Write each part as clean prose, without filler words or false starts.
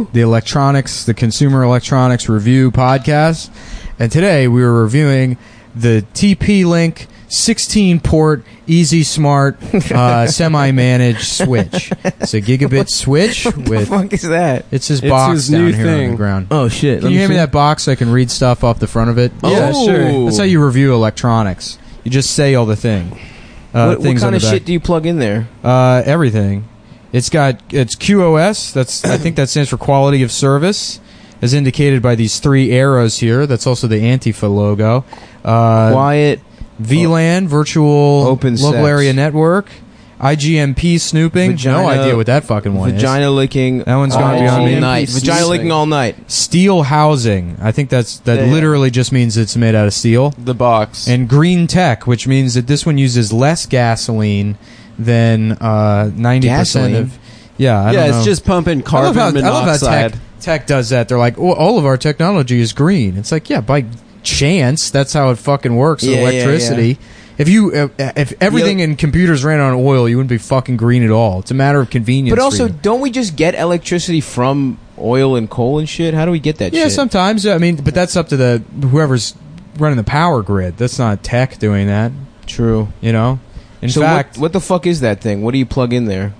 the Consumer Electronics Review podcast. And today we were reviewing the TP-Link 16-port Easy Smart semi-managed switch. It's a gigabit switch. What the fuck is that? It's his box down here on the ground. Oh, shit. Can you hand me that box so I can read stuff off the front of it? Yeah, sure. That's how you review electronics. You just say all the things. What kind of shit do you plug in there? Everything. It's QoS. I think that stands for quality of service, as indicated by these 3 arrows here. That's also the Antifa logo. Quiet. VLAN, virtual open local sex. Area network. IGMP snooping. No idea what that fucking one is. Vagina licking. That one's going to be on me. All night. Vagina licking all night. Steel housing. I think that literally just means it's made out of steel. The box. And green tech, which means that this one uses less gasoline than 90% of. Yeah, I don't know. It's just pumping carbon monoxide. I love how tech does that. They're like, well, all of our technology is green. It's like, yeah, by chance, that's how it fucking works with electricity. Yeah. If everything in computers ran on oil, you wouldn't be fucking green at all. It's a matter of convenience. But also, don't we just get electricity from oil and coal and shit? How do we get that shit? Yeah, sometimes. I mean, but that's up to whoever's running the power grid. That's not tech doing that. True. You know? In fact, what the fuck is that thing? What do you plug in there?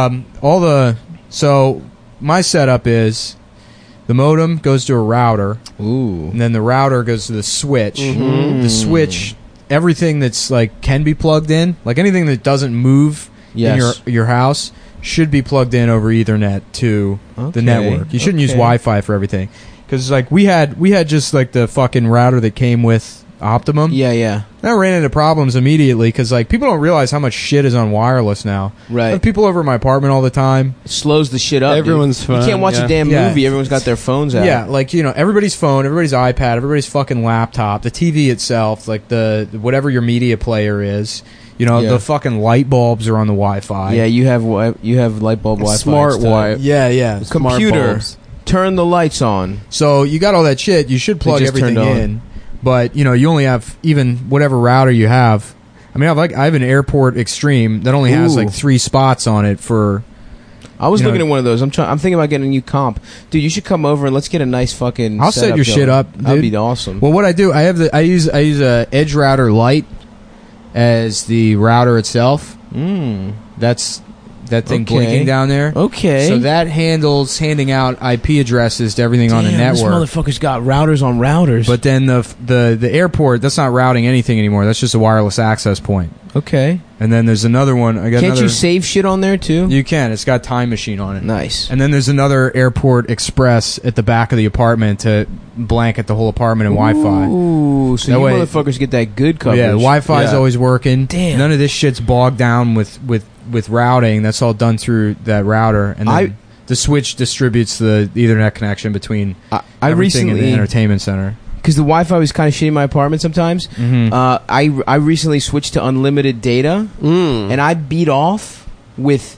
So my setup is the modem goes to a router. Ooh. And then the router goes to the switch. Mm-hmm. The switch, everything that's like can be plugged in, like anything that doesn't move in your house should be plugged in over Ethernet to the network. You shouldn't use Wi-Fi for everything. Because like we had just like the fucking router that came with Optimum. Yeah. That ran into problems immediately because like people don't realize how much shit is on wireless now. Right. I have people over at my apartment all the time. It slows the shit up. Everyone's phone. You can't watch a damn movie. Everyone's got their phones out. Yeah, like, you know, everybody's phone, everybody's iPad, everybody's fucking laptop, the TV itself, like the whatever your media player is. You know, the fucking light bulbs are on the Wi-Fi. Yeah, you have light bulb Wi-Fi. Smart Wi-Fi. Yeah. Computer. Turn the lights on. So you got all that shit. You should plug everything in. But, you know, you only have even whatever router you have. I mean, I have an Airport Extreme that only has like 3 spots on it for. I was looking at one of those. I'm thinking about getting a new comp, dude. You should come over and let's get a nice fucking. I'll set your shit up, dude. That'd be awesome. Well, what I do, I use a Edge Router Lite as the router itself. That's that thing blinking down there. Okay. So that handles handing out IP addresses to everything on the network. This motherfucker's got routers on routers. But then the airport, that's not routing anything anymore. That's just a wireless access point. Okay. And then there's another one. Can't you save shit on there too? You can. It's got Time Machine on it. Nice. And then there's another Airport Express at the back of the apartment to blanket the whole apartment in Wi-Fi. Ooh, so you motherfuckers get that good coverage. Yeah, Wi-Fi is always working. Damn. None of this shit's bogged down with routing. That's all done through that router. And then the switch distributes the Ethernet connection between everything in the entertainment center. Because the Wi-Fi was kind of shitty in my apartment sometimes. Mm-hmm. I recently switched to unlimited data, and I beat off with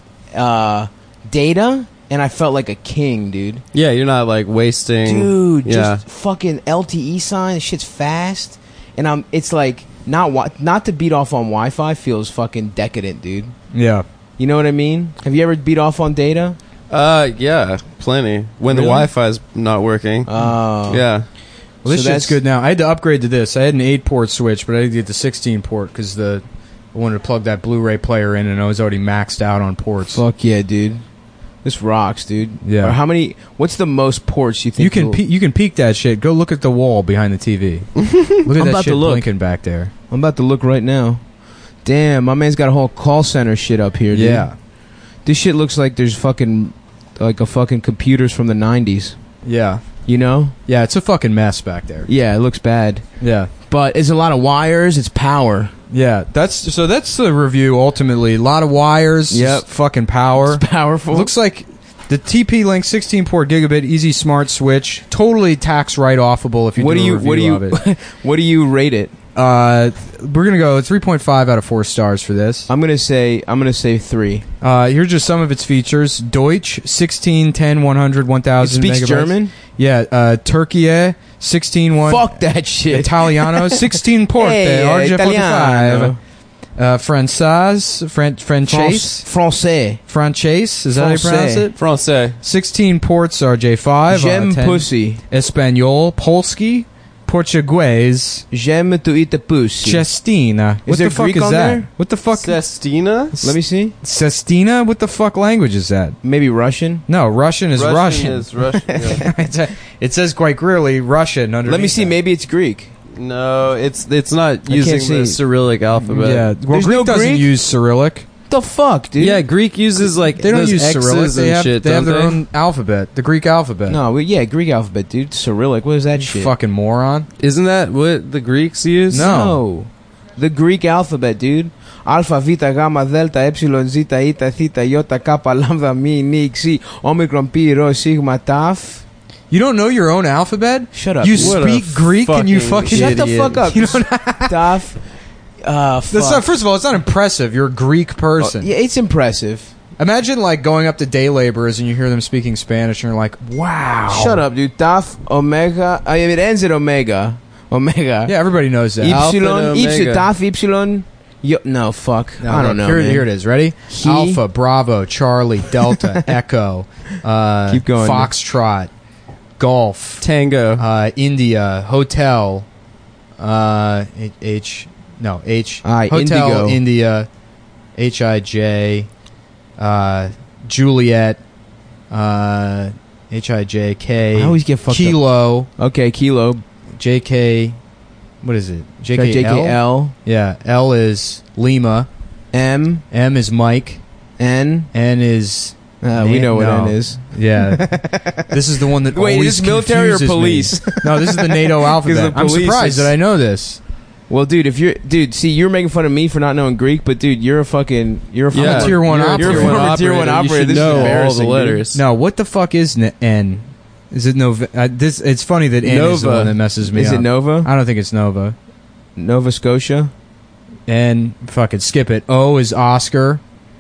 data, and I felt like a king, dude. Yeah, you're not like wasting. Dude, just fucking LTE sign. This shit's fast, and it's like not to beat off on Wi-Fi feels fucking decadent, dude. Yeah, you know what I mean. Have you ever beat off on data? Yeah, plenty. When the Wi-Fi's not working. Oh, yeah. Well, this shit's good now. I had to upgrade to this. I had an 8-port switch, but I had to get the 16-port because I wanted to plug that Blu-ray player in, and I was already maxed out on ports. Fuck yeah, dude. This rocks, dude. Yeah. Or what's the most ports you think? You can peek that shit. Go look at the wall behind the TV. Look at that shit blinking back there. I'm about to look right now. Damn, my man's got a whole call center shit up here, dude. Yeah. This shit looks like there's fucking computers from the 90s. Yeah. You know? Yeah, it's a fucking mess back there. Yeah, it looks bad. Yeah. But it's a lot of wires, it's power. Yeah, that's the review ultimately. A lot of wires, fucking power. It's powerful. It looks like the TP-Link 16-port gigabit Easy Smart switch, totally tax write-offable if you do a review of it. What do you rate it? We're gonna go 3.5 out of 4 stars for this. I'm gonna say 3. Here's just some of its features: Deutsch 16, 10, 100, 1000. It speaks megabytes. German. Yeah, Turkey 16, 1. Fuck that shit. Italiano 16 porte hey, RJ45. Français. Is that how you pronounce it? Francais. 16 ports, RJ5. J'aime pussy. Espanol. Polski. Portuguese. J'aime to eat the pussy. Cestina. What the fuck Greek is on that? there? What the fuck? Cestina? Let me see. Cestina? What the fuck language is that? Maybe Russian. No, Russian is Russian. Is Russian. Yeah. It says quite clearly Russian underneath. Let me see. that. Maybe it's Greek. No, it's not using the Cyrillic alphabet. Yeah, well, There's Greek no doesn't Greek? use Cyrillic. The fuck, dude? Yeah, Greek uses like They don't those use X's Cyrillic. They and have, shit. they have don't their they? own alphabet, the Greek alphabet. No, Greek alphabet, dude. Cyrillic. What is that shit? Fucking moron. Isn't that what the Greeks use? No. The Greek alphabet, dude. Alpha, Vita, Gamma, Delta, Epsilon, Zeta, Eta, Theta, Iota, Kappa, Lambda, Mi, Ni, Xi, Omicron, Pi, Rho, Sigma, Taf. You don't know your own alphabet? Shut up. You dude. speak Greek and you fucking Shut the idiot. fuck up. You don't Taf. That's not, first of all, it's not impressive. You're a Greek person. Yeah, it's impressive. Imagine like going up to day laborers and you hear them speaking Spanish and you're like, wow. Shut up, dude. Taf, Omega. I mean, it ends at Omega. Omega. Yeah, everybody knows that. Epsilon. Alpha and Omega. Taf, Epsilon. No, fuck. No, I don't know. Here, man. here it is. Ready? Alpha, Bravo, Charlie, Delta, Echo, Keep going. Foxtrot, Golf, Tango. India, Hotel, H. Hotel, Indigo. India, Hij, Juliet, Hij, I always get fucked Kilo, Okay, Kilo. JK. What is it? JKL? JKL. Yeah, L is Lima. M. M is Mike. N. N is... We know what no. N is. Yeah. This is the one that Wait, always is this military or confuses me. police? No, this is the NATO alphabet. the I'm police surprised is- that I know this. Well, dude, see, you're making fun of me for not knowing Greek, but dude, you're a fucking I'm a tier one operator. You're a former tier one You operator. should This is know all embarrassing, the dude. letters. No, what the fuck is N? Is it Nova? It's funny that N is the Nova. one that messes me Is up. it Nova? I don't think it's Nova. Nova Scotia? N, fucking skip it. O is Oscar.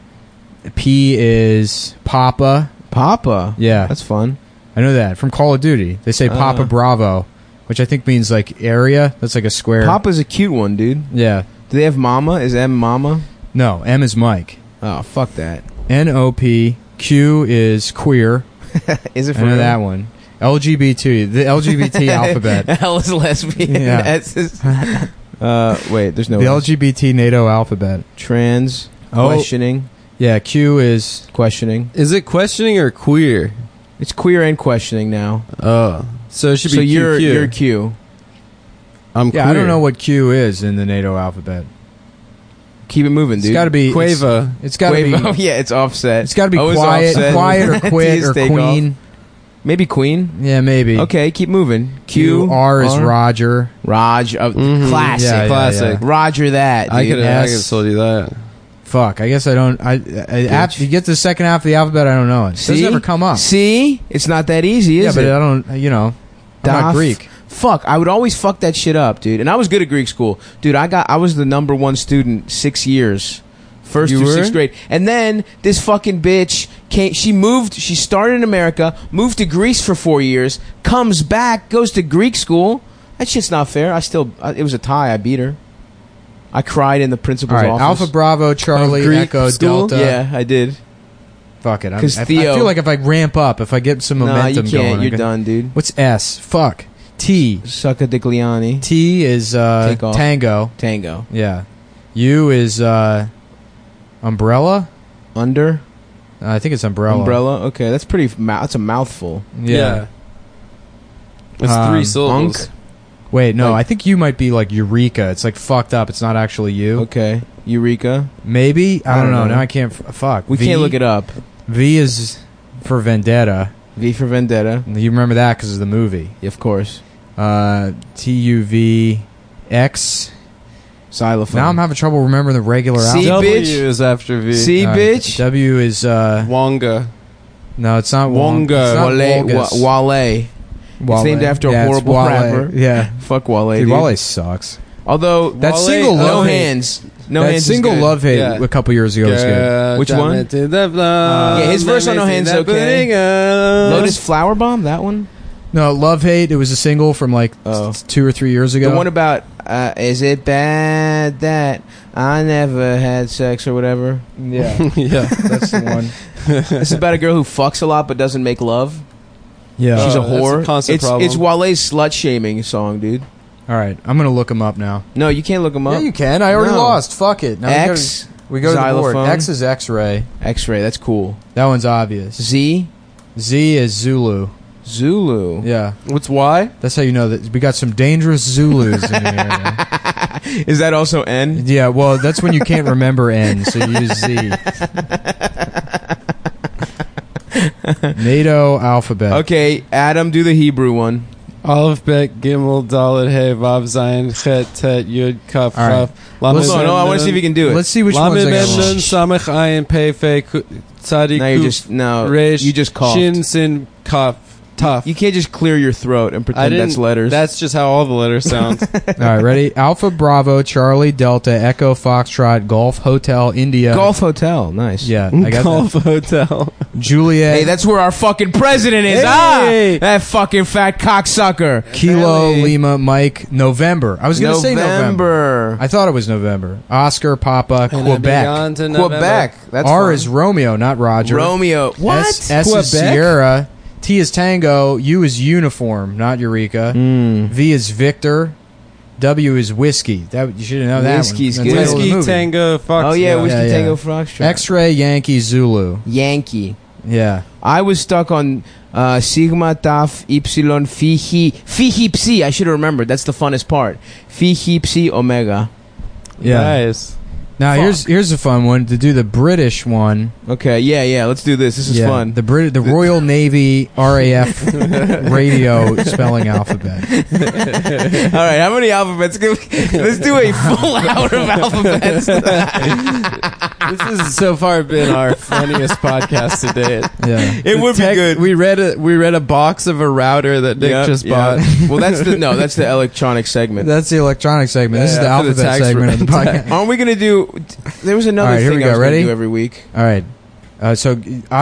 P is Papa. Papa. Yeah. That's fun. I know that. From Call of Duty. They say Papa Bravo, which I think means like area. That's like a square. Papa's a cute one, dude. Yeah. Do they have Mama? Is M Mama? No, M is Mike. Oh, fuck that. NOP. Q is queer. Is it I for know real? that one. LGBT. The LGBT alphabet. L is lesbian. Yeah. S is... wait, there's no... The LGBT NATO alphabet. Trans. Oh. Questioning. Yeah, Q is... Questioning. Is it questioning or queer? It's queer and questioning now. Oh. So it should So be you're QQ. Q. I'm Yeah, queer. I don't know what Q is in the NATO alphabet. Keep it moving, dude. It's got to be... Quavo. It's got to be... Quavo. Yeah, it's offset. It's got to be O is quiet offset. or quit or T's take queen. off. Maybe Queen. Yeah, maybe. Okay, keep moving. Q, R is Roger. Raj. Mhm. Classic. Yeah, Classic. Roger that, dude. I could S. have told you that. Fuck, I guess I don't... after you get to the second half of the alphabet, I don't know it. It doesn't ever come up. See? It's not that easy, Yeah, is but it? I don't... You know, I'm not Daf. Greek. Fuck, I would always fuck that shit up, dude. And I was good at Greek school. Dude, I was the number one student 6 years. First You through were? sixth grade. And then this fucking bitch came, she started in America, moved to Greece for 4 years, comes back, goes to Greek school. That shit's not fair. It was a tie. I beat her. I cried in the All principal's right, office. Alpha, Bravo, Charlie, Greek Echo, school? Delta. Yeah, I did. Fuck it. I 'Cause Theo- feel like if I ramp up, if I get some Nah, momentum you can't. going... You're done, dude. What's S? Fuck. T. Succa Digliani. T is Take off. Tango. Tango. Yeah. U is Umbrella? Under? I think it's Umbrella. Umbrella? Okay, that's pretty... that's a mouthful. Yeah. It's 3 syllables. Unk? Wait, no, Like- I think you might be like Eureka. It's like fucked up. It's not actually you. Okay. Eureka? Maybe? I don't know. know. Now I can't... fuck. We can't look it up. V is for Vendetta. V for Vendetta. You remember that because of the movie. Of course. TUVX. Xylophone. Now I'm having trouble remembering the regular C, alphabet. W bitch. is after V. C, bitch. W is... Wonga. no, it's not Wonga. It's not Wale. Wolgus. Wale. It's named after a Yeah, it's horrible Wale. rapper. Yeah. Fuck Wale, Dude, dude. Wale sucks. Although, That Wale- single no love hate. hands. No that hands is single good. love hate Yeah. a couple years ago was good. Which one? Yeah, his verse on No Hands okay. Lotus Flower Bomb, that one? No, Love Hate. It was a single from like Oh. 2 or 3 years ago. The one about Is it bad that I never had sex or whatever? Yeah. Yeah. That's the one. It's about a girl who fucks a lot but doesn't make love. Yeah. She's a that's a whore. constant problem. It's Wale's slut shaming song, dude. All right. I'm going to look them up now. No, you can't look them up. Yeah, you can. I already No. lost. Fuck it. Now X. we go to the board. Xylophone. X is X-ray. X-ray. That's cool. That one's obvious. Z. Z is Zulu. Zulu. Yeah. What's Y? That's how you know that we got some dangerous Zulus in the area. Is that also N? Yeah, well, that's when you can't remember N, so you use Z. NATO alphabet. Okay, Adam, do the Hebrew one. Aleph, Bet, Gimel, Dalet, Hey, Vav, Zayin, Chet, Tet, Yud, Kaf, All right. Chaf. Hold on, I want to see if you can do it. Let's see which ones Lamed, I Mem, got Nun, wrong. Samech, Ayin, Pei, Fe, Tzadik, Now you Kuf, just Resh, you just coughed. Shin, Sin, Kaf, Taf. You can't just clear your throat and I pretend didn't. that's letters. That's just how all the letters sound. All right, ready? Alpha, Bravo, Charlie, Delta, Echo, Foxtrot, Golf, Hotel, India. Golf Hotel. Nice. Yeah, I got Golf that. Hotel. Juliet. Hey, that's where our fucking president is. Hey! That fucking fat cocksucker. Kilo, Ellie. Lima, Mike, November. I was going to say November. I thought it was November. Oscar, Papa, Quebec. Quebec. That's R fun. is Romeo, not Roger. Romeo. What? S is Quebec? Sierra. T is Tango. U is Uniform, not Eureka. V is Victor. W is Whiskey. That you should know that Whiskey's one. good. The title of the Whiskey, movie. Tango, Fox. Oh yeah, Yeah, Whiskey yeah. Tango Foxtrot. X-ray, Yankee, Zulu. Yankee. Yeah. I was stuck on Sigma, Taf, Epsilon, Phi, Psi. I should have remembered. That's the funnest part. Phi, Psi, Omega. Yeah. Nice. Now Fuck. here's a fun one to do the British one. Okay, yeah. Let's do this. This is Yeah, fun. The Royal Navy RAF radio spelling alphabet. All right, how many alphabets? Let's do a full hour of alphabets. This has so far been our funniest podcast to date. Yeah. It would be good. We read a box of a router that Nick Yep, just yep. bought. Well, that's the electronic segment. That's the electronic segment. This is the Yeah, for the alphabet tax segment of the podcast. Aren't we gonna do? There was another All right, here thing we I go. was gonna Ready? do every week. All right. So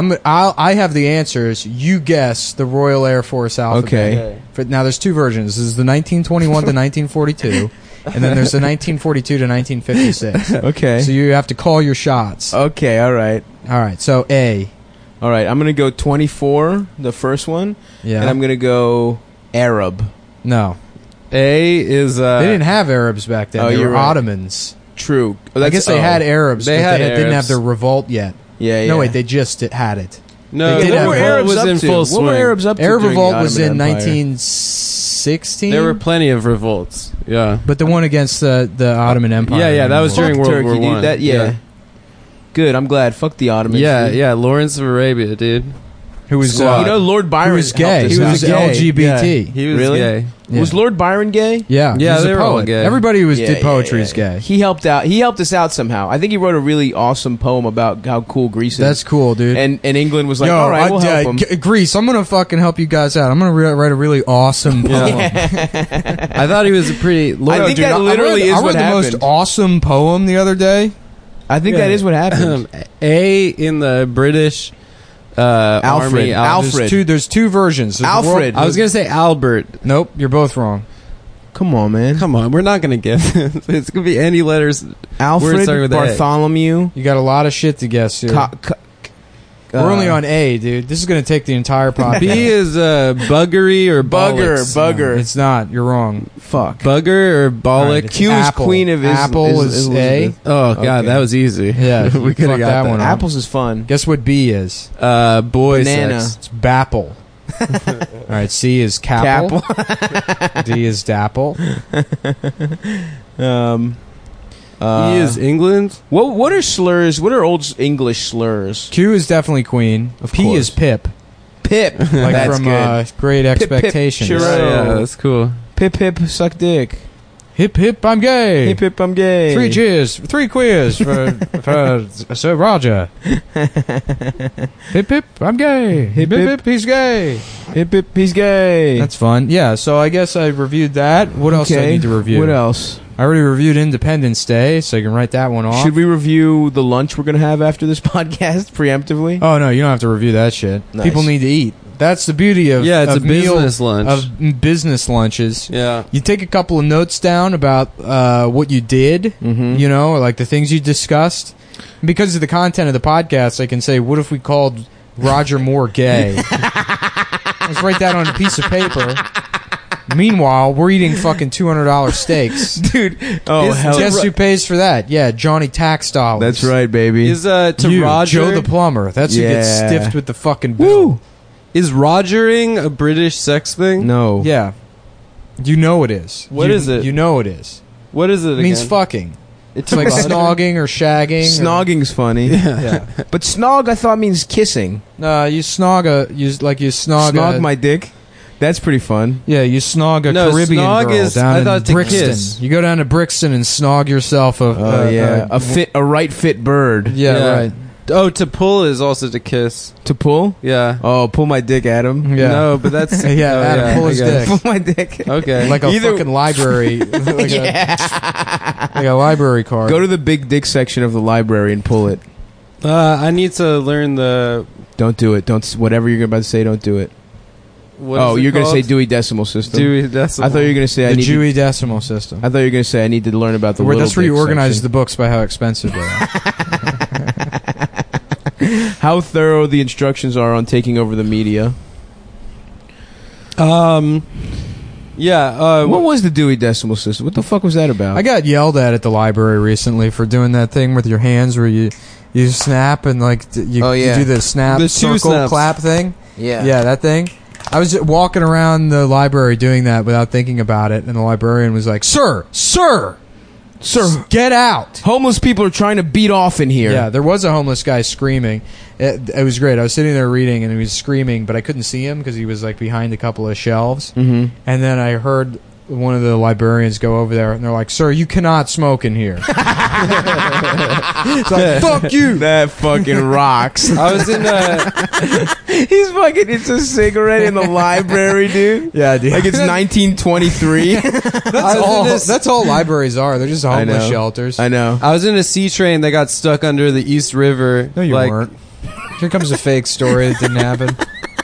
I have the answers. You guess the Royal Air Force alphabet. Okay. Now there's two versions. This is the 1921 to 1942, and then there's the 1942 to 1956. Okay. So you have to call your shots. Okay. All right. All right. So A. All right. I'm gonna go 24, the first one, Yeah. and I'm gonna go Arab. No. A is They didn't have Arabs back then. Oh, They you're were right. Ottomans. True. I guess they had Arabs, They but had they didn't have Arabs. their revolt yet. Yeah. No, wait, they just had it. No, They did the have What were revolt Arabs was up in to? full What swing. were Arabs up to? Arab during the revolt was in Ottoman Empire? 1916. There were plenty of revolts. Yeah. But the one against the Ottoman Empire. Yeah, that was Fuck during World Turkey, War dude. One. That, yeah. Good. I'm glad. Fuck the Ottomans. Yeah, dude. yeah. Lawrence of Arabia, dude. Who was Squad. You know, Lord Byron Who was gay. helped us He out. was gay. LGBT. Yeah, he was Really? gay. Yeah. Was Lord Byron gay? Yeah, Yeah, he was they a were all poet. gay. Everybody who Yeah, did poetry is yeah. gay. He helped out. He helped us out somehow. I think he wrote a really awesome poem about how cool Greece is. That's cool, dude. and England was like, all right, we'll help him. Greece, I'm gonna fucking help you guys out. I'm gonna write a really awesome poem. I thought he was a pretty. I think that literally is I read what the happened. most awesome poem the other day. I think that is what happened. A in the British Alfred. Army. Alfred. There's two versions. There's the Alfred. I was gonna say Albert. Nope, you're both wrong. Come on, man. Come on, we're not gonna get this. It's gonna be any letters. Alfred, starting with A. Bartholomew. You got a lot of shit to guess here. We're only on A, dude. This is gonna take the entire podcast. B is buggery or Bugger. bollocks. Bugger. It's not. You're wrong. Fuck. Bugger or bollock. All right, it's Q is Apple. Queen of Apple is A. Elizabeth. Oh god, Okay. that was easy. Yeah, we you could have fucked got that that one up. Apples is fun. Guess what B is? Boy Banana. sex. It's Bapple. All right, C is Capple. D is Dapple. E is England. What are slurs? What are old English slurs? Q is definitely Queen. P course. is Pip, Pip. like That's from good. Great Pip, Expectations. sure. Yeah, that's cool. Pip hip suck dick. Hip hip, I'm gay. Hip hip I'm gay. 3 cheers, 3 queers for Sir Roger. Hip hip, I'm gay. Hip hip, hip, he's gay. Hip hip he's gay. That's fun. Yeah, so I guess I reviewed that. What else do I need to review? What else? I already reviewed Independence Day, so you can write that one off. Should we review the lunch we're gonna have after this podcast preemptively? Oh no, you don't have to review that shit. Nice. People need to eat. That's the beauty of it's of a business lunch. of business lunches. Yeah. You take a couple of notes down about what you did, you know, or like the things you discussed. Because of the content of the podcast, I can say, what if we called Roger Moore gay? Let's write that on a piece of paper. Meanwhile, we're eating fucking $200 steaks. Dude. Oh, hell. Guess who pays for that? Yeah, Johnny Tax dollars. That's right, baby. Is to you, Roger Joe the plumber. That's who gets Yeah. stiffed with the fucking bill. Woo. Is Rogering a British sex thing? No. Yeah. You know it is. What is it? You know it is. What is it? It means again? fucking. It's Like snogging or shagging. Snogging's funny. Yeah. But snog, I thought, means kissing. You snog you snog Snog my dick. That's pretty fun. Yeah, you snog a No, Caribbean snog girl is- down I in thought to Brixton. kiss. You go down to Brixton and snog yourself a a right fit bird. yeah, right. Oh, to pull is also to kiss. To pull? Yeah. Oh, pull my dick at him. Yeah. No, but that's Yeah, Adam, pull his I guess. dick. Pull my dick. Okay. Like a Either- fucking library, like a library card. Go to the big dick section of the library and pull it. I need to learn the. Don't do it. Don't. Whatever you're about to say, don't do it. What Oh, is it you're going to say called? Dewey Decimal System. Dewey Decimal. I thought you were going to say I the need. Dewey Decimal System. I thought you were going to say I need to learn about the. Where little that's where you dick organize the section. books by how expensive they are. How thorough the instructions are on taking over the media. Yeah. What was the Dewey Decimal System? What the fuck was that about? I got yelled at the library recently for doing that thing with your hands where you snap and like you, Oh, yeah. you do the snap The two circle snaps. clap thing. yeah. Yeah, that thing. I was just walking around the library doing that without thinking about it, and the librarian was like, Sir, get out. Homeless people are trying to beat off in here. Yeah, there was a homeless guy screaming. It was great. I was sitting there reading, and he was screaming, but I couldn't see him because he was like behind a couple of shelves. Mm-hmm. And then I heard one of the librarians go over there, and they're like, "Sir, you cannot smoke in here." It's like, fuck you. That fucking rocks. I was in. He's fucking. It's a cigarette in the library, dude. Yeah, dude. Like it's 1923. That's all libraries are. They're just homeless know. shelters. I know. I was in a sea train that got stuck under the East River. No, you weren't. Here comes a fake story that didn't happen.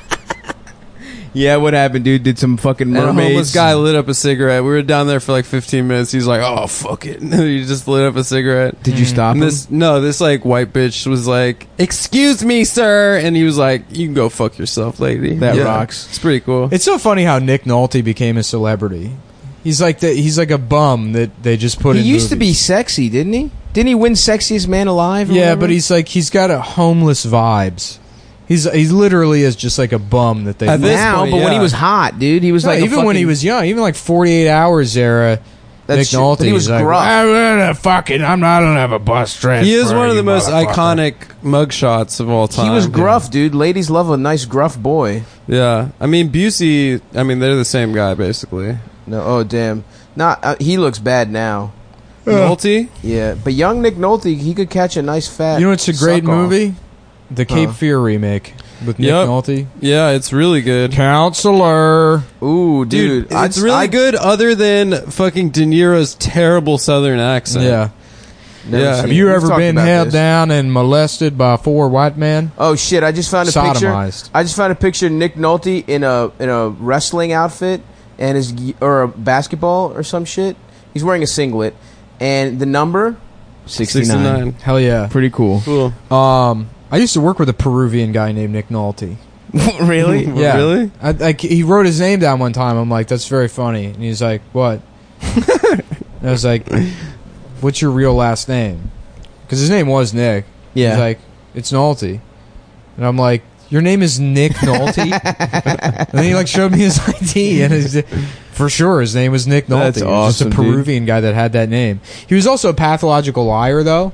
Yeah, what happened, dude? Did some fucking And a mermaids? homeless guy lit up a cigarette. We were down there for like 15 minutes. He's like, "Oh fuck it!" He just lit up a cigarette. Did you stop And him? this like white bitch was like, "Excuse me, sir," and he was like, "You can go fuck yourself, lady." That Yeah. rocks. It's pretty cool. It's so funny how Nick Nolte became a celebrity. He's like a bum that they just put He in used to be movies. sexy, didn't he? Didn't he win Sexiest Man Alive? Or Yeah, whatever? but he's got a homeless vibes. He literally is just like a bum that they. At this now. point, But when yeah. he was hot, dude, he was No, like a even when he fucking- was young, even like 48 Hours era. That's Nick true, Nolte, but he was he's like, gruff. I'm gonna have a bus transfer. He is one of you the most motherfucker." iconic mugshots of all time. He was gruff, dude. Ladies love a nice gruff boy. Yeah, I mean Busey. I mean they're the same guy basically. No, oh damn. Not he looks bad now. Nolte. Yeah, but young Nick Nolte, he could catch a nice fat. You know, it's a great suck-off. movie. The Cape Fear remake with Nick Yep. Nolte. Yeah, it's really good. Counselor. Ooh, dude, it's really good. Other than fucking De Niro's terrible Southern accent. Yeah. Never Yeah. seen Have it. you We've ever talked been about held this. down and molested by 4 white men? Oh shit! I just found a picture. Sodomized. I just found a picture of Nick Nolte in a wrestling outfit and or a basketball or some shit. He's wearing a singlet and the number 69. Hell yeah. Pretty cool. Cool. I used to work with a Peruvian guy named Nick Nolte. Really? Yeah. Really? He wrote his name down one time. I'm like, that's very funny. And he's like, what? And I was like, what's your real last name? Because his name was Nick. Yeah. He's like, it's Nolte. And I'm like, your name is Nick Nolte? And then he like showed me his ID, and for sure his name was Nick Nolte. That's He was awesome, just a Peruvian guy that had that name. He was also a pathological liar, though.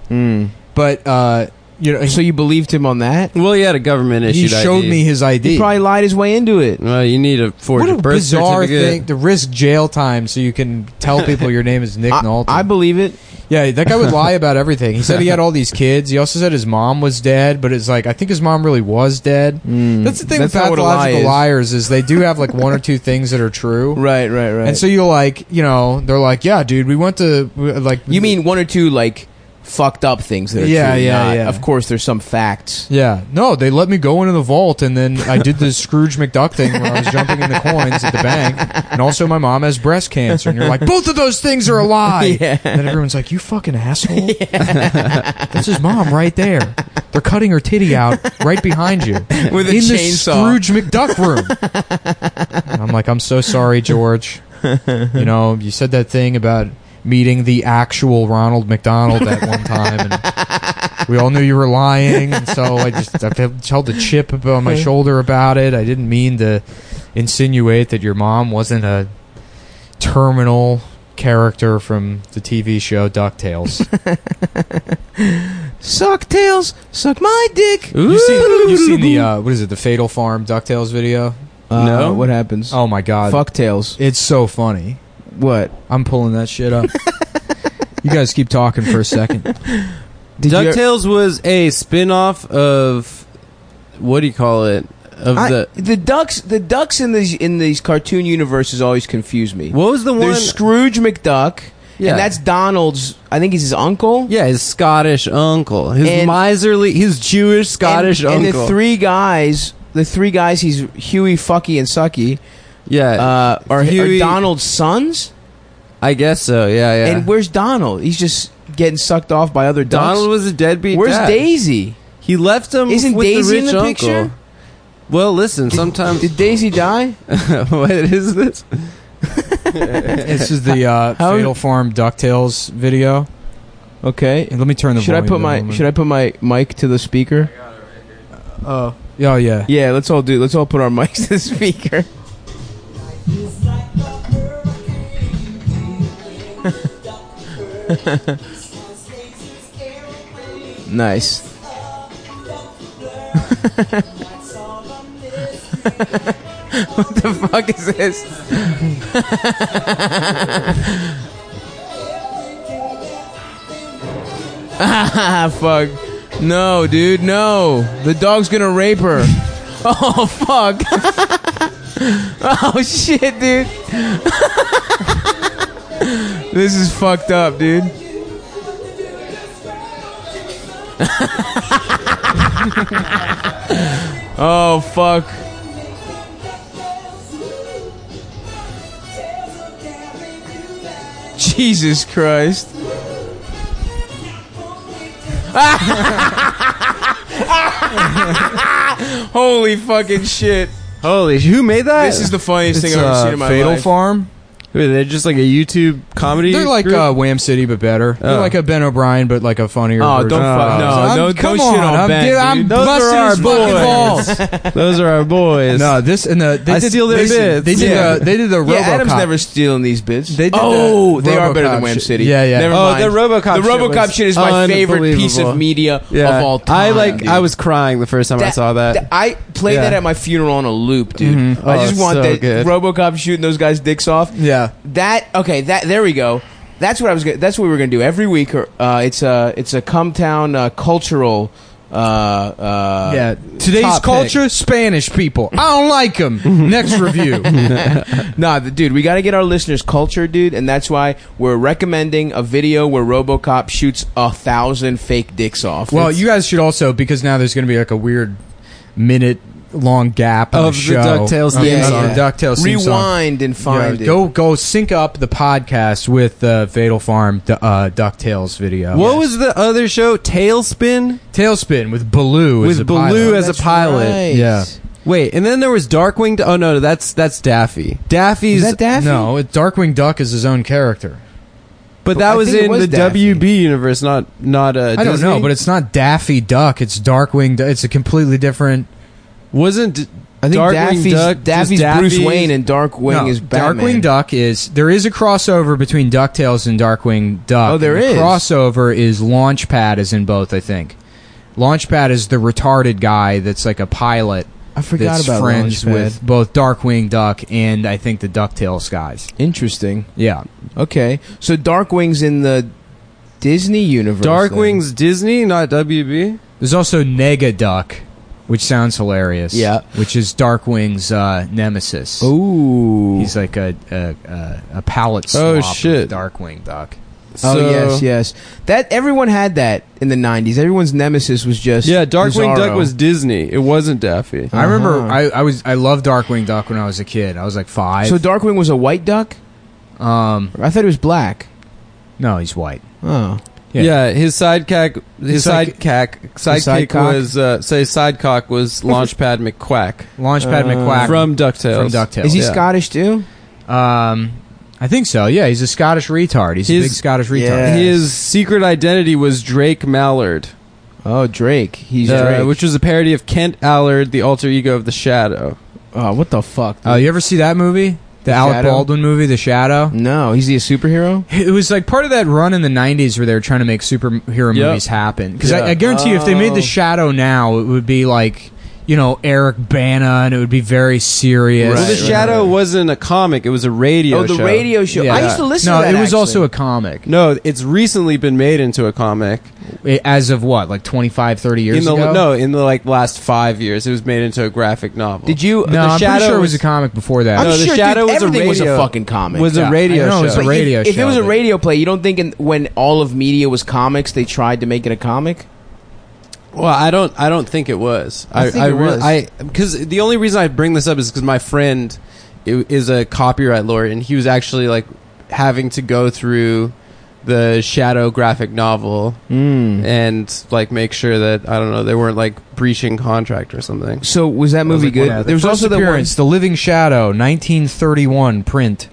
But you know, So you believed him on that? Well, he had a government he issued showed ID. me his ID. He probably lied his way into it. Well, you need to forge What a a birth bizarre certificate. thing to risk jail time so you can tell people your name is Nick Nolte. I believe it. Yeah, that guy would lie about everything. He said he had all these kids. He also said his mom was dead, but it's like I think his mom really was dead. That's the thing with That's not what a lie pathological is. liars is they do have like one or two things that are true. Right. And so you're like, you know, they're like, yeah, dude, we went to like. You mean one or two like fucked up things that are Yeah, true. yeah, not. yeah. Of course, there's some facts. Yeah. No, they let me go into the vault, and then I did the Scrooge McDuck thing where I was jumping in the coins at the bank. And also, my mom has breast cancer. And you're like, both of those things are a lie. Yeah. And then everyone's like, you fucking asshole. That's his mom right there. They're cutting her titty out right behind you. With a in the chainsaw. Scrooge McDuck room. And I'm like, I'm so sorry, George. You know, you said that thing about meeting the actual Ronald McDonald at one time, and we all knew you were lying, and so I held a chip on my shoulder about it. I didn't mean to insinuate that your mom wasn't a terminal character from the TV show DuckTales. Suck tails, suck my dick. You've seen the what is it, the Fatal Farm DuckTales video? No. What happens? Oh my god, Fuck tails. it's so funny. What? I'm pulling that shit up. You guys keep talking for a second. DuckTales was a spin-off of, what do you call it? Of the ducks in these cartoon universes always confuse me. What was the one? There's Scrooge McDuck, Yeah. and that's Donald's. I think he's his uncle. Yeah, his Scottish uncle. His Jewish Scottish uncle. And the three guys, he's Huey, Fucky, and Sucky. Yeah. Are Huey- Donald's sons? I guess so, yeah. And where's Donald? He's just getting sucked off by other ducks. Donald was a deadbeat Where's dad. Daisy? He left him Isn't with Daisy the in rich the uncle. picture? Well, listen, sometimes... Did Daisy die? What is this? This is the Fatal Farm DuckTales video. Okay. And let me turn the Should I volume put my mic to the speaker? Oh yeah. Yeah, let's all put our mics to the speaker. Nice. What the fuck is this? Fuck. No, dude, no. The dog's gonna rape her. Oh, fuck. Oh, shit, dude. This is fucked up, dude. Oh, fuck. Jesus Christ. Holy fucking shit. Holy, who made that? This is the funniest thing It's, I've ever seen in my Fatal life. Farm. Who are they? Just like a YouTube comedy? They're like group? Wham City, but better. They're Oh. like a Ben O'Brien, but like a funnier Oh, version. don't fuck. No, Come don't shit on Ben, dude. I'm Those busting are our his fucking boys. balls. Those are our boys. No, this and the I steal their bits. They did the RoboCop. Yeah, Adam's never stealing these bits. They did they are better RoboCop than Wham shit. City. Yeah, yeah. Never Oh, mind. the RoboCop The shit RoboCop was shit is my favorite piece of unbelievable. media Yeah. of all time. Dude. I was crying the first time I saw that. I played Yeah. that at my funeral on a loop, dude. Mhm. I Oh, just want so that good. RoboCop shooting those guys' dicks off. Yeah. There we go. That's what that's what we were gonna do every week. It's a Cumtown cultural. Yeah. Today's top culture, Spanish people. I don't like them. Next review. Nah, dude, we got to get our listeners cultured, dude, and that's why we're recommending a video where RoboCop shoots 1,000 fake dicks off. Well, you guys should also, because now there's going to be like a weird minute-long gap in Of the the show. DuckTales Of theme the song. DuckTales theme song. rewind and find it. Go sync up the podcast with the Fatal Farm DuckTales video. What was the other show? Tailspin? Tailspin with Baloo as a With Baloo pilot. as a That's pilot. right. Yeah. Wait, and then there was Darkwing. Oh no, that's Daffy. Daffy's. Is that Daffy? No, Darkwing Duck is his own character. But that I was think it in was the Daffy. WB universe, not I don't know, but it's not Daffy Duck. It's Darkwing. It's a completely different. wasn't. I think Darkwing Duck, Daffy's just Bruce Daffy- Wayne and Darkwing No, is Batman. Darkwing Duck is there is a crossover between DuckTales and Darkwing Duck. Oh, there and the is. crossover is Launchpad is in both. I think Launchpad is the retarded guy that's like a pilot. I forgot That's about friends Launchpad. with both Darkwing Duck and I think the DuckTales guys. Interesting. Yeah, Okay, so Darkwing's in the Disney universe. Darkwing's Disney, not WB. there's also Nega Duck, which sounds hilarious. Yeah. which is Darkwing's nemesis. Then. Ooh. He's like a palette swap Oh, of shit. Darkwing Duck. yes. That everyone had that in the 90s. Everyone's nemesis was just Darkwing Bizarro. Duck was Disney. It wasn't Daffy. I remember I loved Darkwing Duck when I was a kid. I was like 5. So Darkwing was a white duck? I thought he was black. No, he's white. Oh. Yeah, his sidekick was sidecock was Launchpad McQuack. Launchpad McQuack from DuckTales. Is he Scottish too? I think so. Yeah, he's a Scottish retard. He's a big Scottish retard. Yeah. His secret identity was Drake Mallard. Oh, Drake. He's Drake. Which was a parody of Kent Allard, the alter ego of the Shadow. Oh, what the fuck? Oh, you ever see that movie? The Alec Shadow? Baldwin movie, The Shadow? No, is he a superhero? It was like part of that run in the 90s where they were trying to make superhero movies happen. Because I guarantee you, if they made The Shadow now, it would be like, Eric Bana, and it would be very serious. Well, The Shadow wasn't a comic; it was a radio show. Oh, the radio show. Yeah. I used to listen No, to that, it was actually. also a comic. No, it's recently been made into a comic. As of what, like 25, 30 years ago? No, in the last 5 years, it was made into a graphic novel. Did you? No, I'm pretty sure it was a comic before that. I'm No, The sure, Shadow was a everything was a radio- fucking comic. Was a radio I know, show. it was a But radio if show. it was a but- radio play, you don't think when all of media was comics, they tried to make it a comic? Well, I don't think it was. I think it was. Because the only reason I bring this up is because my friend is a copyright lawyer, and he was actually like having to go through the Shadow graphic novel and like make sure that they weren't like breaching contract or something. So was that movie good? Yeah, there was also the appearance, The Living Shadow, 1931 print.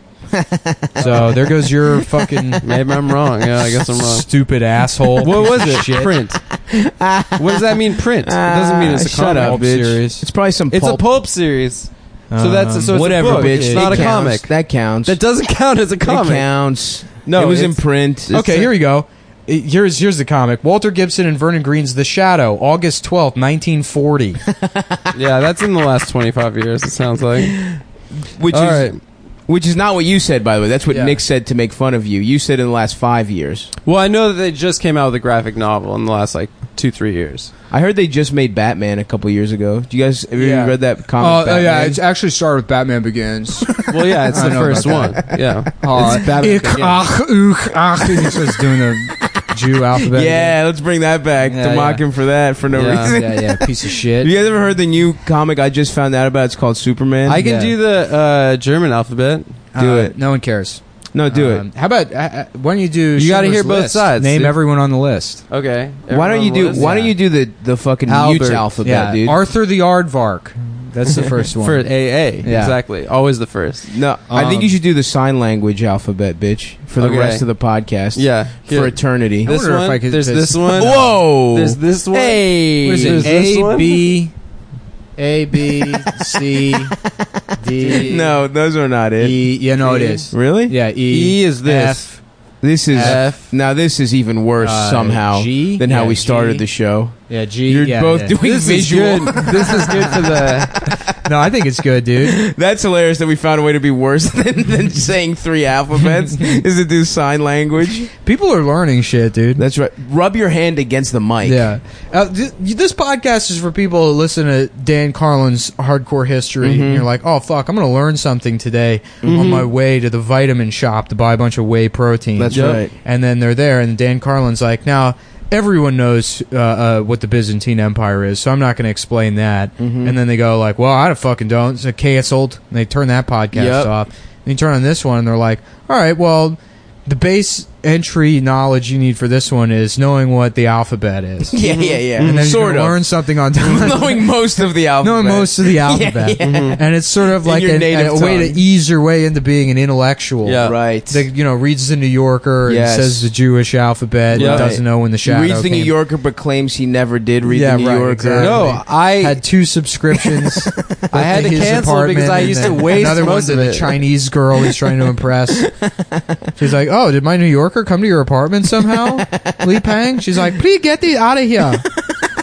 So there goes your fucking Maybe I'm wrong. Yeah, I guess I'm wrong. stupid asshole. What was it? Shit. Print. What does that mean? Print. It doesn't mean it's a shut comic. up, bitch. series. It's probably some It's pulp. a pulp series. So it's whatever, a book. bitch. It's not It a counts. comic. That counts. That doesn't count as a It comic. counts. No, it was in it's- print. Okay, here we go. Here's the comic. Walter Gibson and Vernon Green's The Shadow, August 12th, 1940. Yeah, that's in the last 25 years. It sounds like. Which All is right. which is not what you said, by the way. That's what Yeah. Nick said to make fun of you. You said in the last 5 years. Well, I know that they just came out with a graphic novel in the last 2-3 years. I heard they just made Batman a couple years ago. Do you guys have you read that comic? Oh, yeah, Batman? it actually started with Batman Begins. Well, yeah, it's I the know first about one. Yeah, It's Batman Begins. and he starts doing the Jew alphabet. Yeah, let's bring that back Yeah, to mock him for that for no Yeah. reason. Yeah, piece of shit. Have you guys ever heard the new comic I just found out about? It's called Superman. I can Yeah. do the German alphabet. Do it. No one cares. No, do it. How about why don't you do? You gotta Schindler's hear both List? sides, Name dude. everyone on the list. Okay. Why don't you do the fucking mute Albert. alphabet, Yeah, dude? Arthur the Aardvark. That's the first one. for AA? Yeah. Exactly. Always the first. No, I think you should do the sign language alphabet, bitch, for the Okay. rest of the podcast. Yeah. for Here. eternity. This wonder if one. I could- There's this- this one. Whoa! There's this one. Hey, What is There's it? this A one. B A B C D. no, those are not it. E. Yeah, no, it is. Really? Yeah, E. E is this. F, This is F. now. This is even worse somehow G? than how Yeah, we started G. the show. yeah, G. You're yeah, both yeah. doing This visual. is good. This is good for the. No, I think it's good, dude. That's hilarious that we found a way to be worse than saying 3 alphabets is to do sign language. People are learning shit, dude. That's right. Rub your hand against the mic. Yeah. This podcast is for people who listen to Dan Carlin's Hardcore History, and you're like, oh, fuck, I'm going to learn something today on my way to the vitamin shop to buy a bunch of whey protein. That's right. And then they're there, and Dan Carlin's like, now, everyone knows what the Byzantine Empire is, so I'm not going to explain that. And then they go like, well, I fucking don't. It's canceled. And they turn that podcast off. And you turn on this one, and they're like, all right, well, the base entry knowledge you need for this one is knowing what the alphabet is. Yeah. And then Sort you of. learn something on Knowing most of the alphabet. knowing most of the alphabet. And it's sort of In like your native a way to tongue. ease your way into being an intellectual. Yeah. Right. That, reads the New Yorker and Yes. says the Jewish alphabet Yeah. and doesn't know when the He shadow reads the New came. Yorker but claims he never did read Yeah, the New right, Yorker. exactly. No, I Had 2 subscriptions. I had to his cancel apartment, because I and used to then waste another most one of to the it. Chinese girl he's trying to impress. She's like, "Oh, did my New Yorker come to your apartment somehow, Li Pang?" She's like, "Please get it out of here.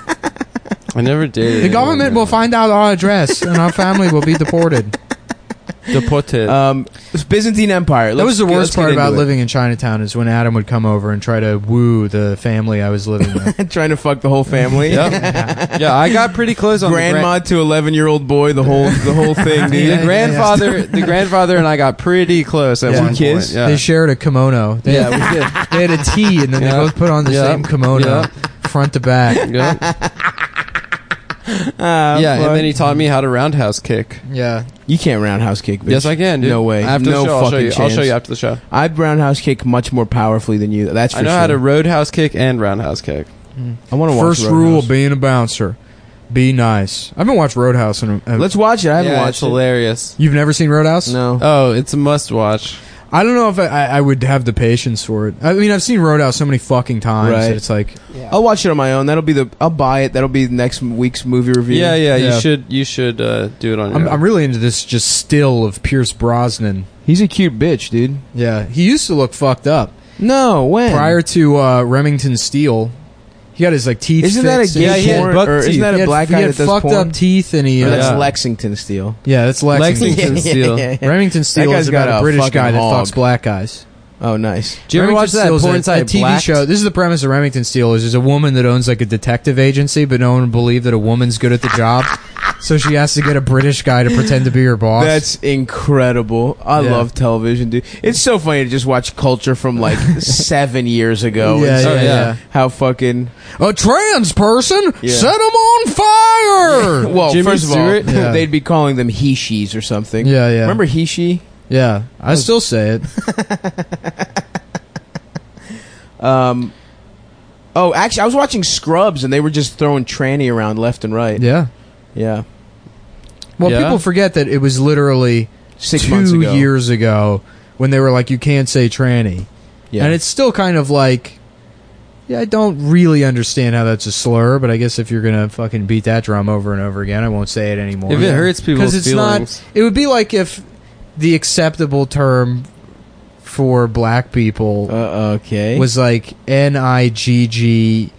I never did. The government will find out our address, and our family will be deported." Deported. Byzantine Empire. That was the worst part about living in Chinatown is when Adam would come over and try to woo the family I was living with. Trying to fuck the whole family. Yep. Yeah, I got pretty close on grandma to 11-year-old boy. The whole thing. Dude. The grandfather and I got pretty close at one point. Yeah. They shared a kimono. We did. They had a tea, and then they both put on the same kimono, front to back. And then he taught me how to roundhouse kick. Yeah. You can't roundhouse kick, bitch. Yes, I can, dude. No way. After the show, I'll show you after the show. I'd roundhouse kick much more powerfully than you. That's for sure. I know how to roadhouse kick and roundhouse kick. I want to watch First rule of being a bouncer. Be nice. I haven't watched Roadhouse. Let's watch it. I haven't watched it. It's hilarious. You've never seen Roadhouse? No. Oh, it's a must-watch. I don't know if I would have the patience for it. I mean, I've seen Roadhouse so many fucking times that it's like... Yeah. I'll watch it on my own. I'll buy it. That'll be next week's movie review. Yeah. You should do it on your own. I'm really into this just still of Pierce Brosnan. He's a cute bitch, dude. Yeah. He used to look fucked up. No, when? Prior to Remington Steele. He got his teeth Isn't fixed. That a gay porn? Or isn't that a black guy that does fucked porn? up teeth and he... that's Lexington Steele. Yeah, that's Lexington Steele. Remington Steele is about a British guy that fucks black guys. Oh, nice. Do you ever watch that porn site TV show? This is the premise of Remington Steele. There's a woman that owns a detective agency, but no one would believe that a woman's good at the job. So she has to get a British guy to pretend to be her boss. That's incredible. I love television, dude. It's so funny to just watch culture from 7 years ago. Yeah. How fucking... A trans person set him on fire! Well, Jimmy first Stewart? of all, they'd be calling them he-she's or something. Yeah. Remember he-she? Yeah. I still say it. Oh, actually, I was watching Scrubs, and they were just throwing tranny around left and right. Yeah. Yeah. Well, people forget that it was literally 6 months ago. 2 years ago when they were like, you can't say tranny. Yeah. And it's still kind of like, I don't really understand how that's a slur, but I guess if you're going to fucking beat that drum over and over again, I won't say it anymore. If it hurts people's feelings. It would be like if the acceptable term for black people was like Niggel.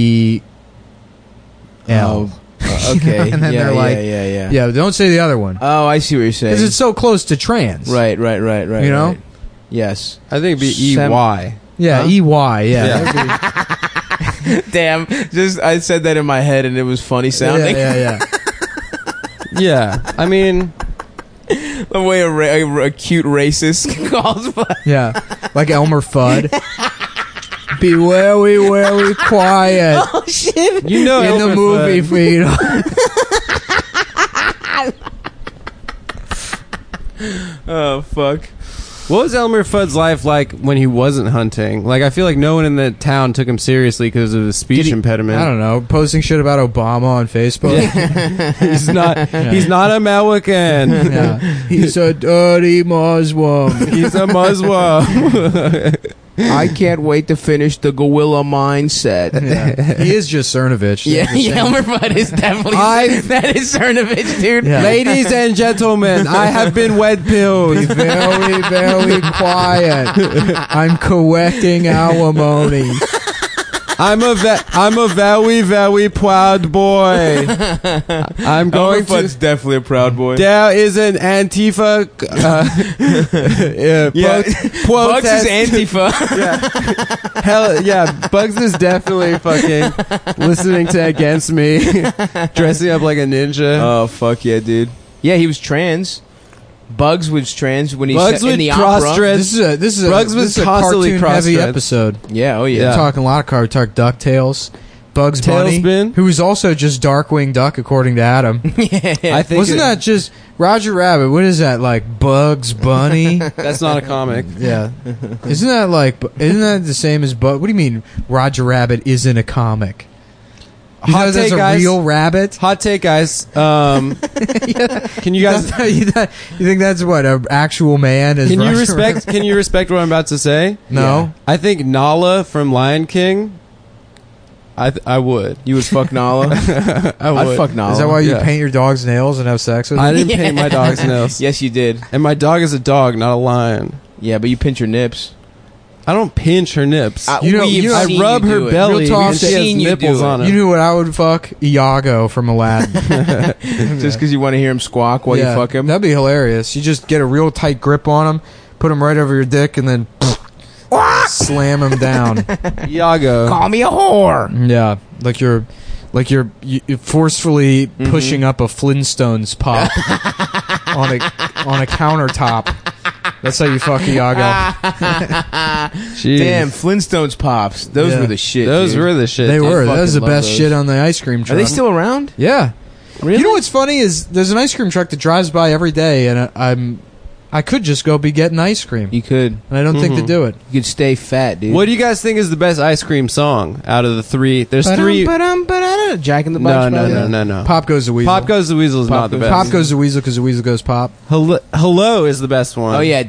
Okay. And then they're like, yeah, don't say the other one. Oh, I see what you're saying. Because it's so close to trans. Right. You know? Right. Yes. I think it'd be EY. Yeah, EY, yeah. Damn. Just I said that in my head and it was funny sounding. Yeah. Yeah. I mean... The way a cute racist calls for... Yeah. Like Elmer Fudd. Be very quiet. Oh, shit. You know in the movie feed. Oh, fuck. What was Elmer Fudd's life like when he wasn't hunting? Like, I feel like no one in the town took him seriously because of his speech impediment. I don't know. Posting shit about Obama on Facebook. He's not American. Yeah. He's a dirty Muslim. He's a Muslim. I can't wait to finish the gorilla mindset. Yeah. He is just Cernovich. Yeah, Elmer Fudd is definitely... that is Cernovich, dude. Yeah. Ladies and gentlemen, I have been wet pilled. Be very, very quiet. I'm correcting alimony. I'm a very, very proud boy. I'm going Elmer Fudd's definitely a proud boy. There is an Antifa Bugs is Antifa. Hell yeah, Bugs is definitely fucking listening to Against Me, dressing up like a ninja. Oh, fuck yeah, dude. Yeah, he was trans. Bugs was trans when he Bugs said in the cross opera. dress. This is Bugs was a constantly cartoon-heavy cross-dressed. episode. Yeah, oh yeah. We're talking a lot of cartoons. Talk DuckTales, Bugs Bunny, Tailspin? who was also just Darkwing Duck, according to Adam. I think Wasn't that just Roger Rabbit? What is that, like Bugs Bunny? that's not a comic. Yeah. Isn't that the same as What do you mean Roger Rabbit isn't a comic? Hot take, a guys. real rabbit? Hot take, guys. Can you guys? you think that's what an actual man is? Can you Roger respect? Rabbit? Can you respect what I'm about to say? No. Yeah. I think Nala from Lion King. I would. You would fuck Nala? I would. I'd fuck Nala. Is that why you Yeah. paint your dog's nails and have sex with I him? didn't paint my dog's nails. Yes, you did. And my dog is a dog, not a lion. Yeah, but you pinch your nips. I don't pinch her nips. You know, I rub her belly Real talk, and she has nipples on it. You know what I would fuck? Iago from Aladdin. Just because you want to hear him squawk while you fuck him? That'd be hilarious. You just get a real tight grip on him, put him right over your dick, and then slam him down. Iago. Call me a whore. Yeah, like you're forcefully pushing up a Flintstones pop on a countertop. That's how you fuck Iago. Damn, Flintstones pops. Those were the shit. Those were the shit. They were. That was the fucking best love shit on the ice cream truck. Are they still around? Yeah. Really? You know what's funny is there's an ice cream truck that drives by every day, and I could just go be getting ice cream. You could. And I don't think to do it. You could stay fat, dude. What do you guys think is the best ice cream song out of the three? There's three. Jack in the Box. No. Pop Goes the Weasel. Pop Goes the Weasel is not the best. Pop Goes the Weasel because the Weasel goes pop. Hello is the best one. Oh yeah.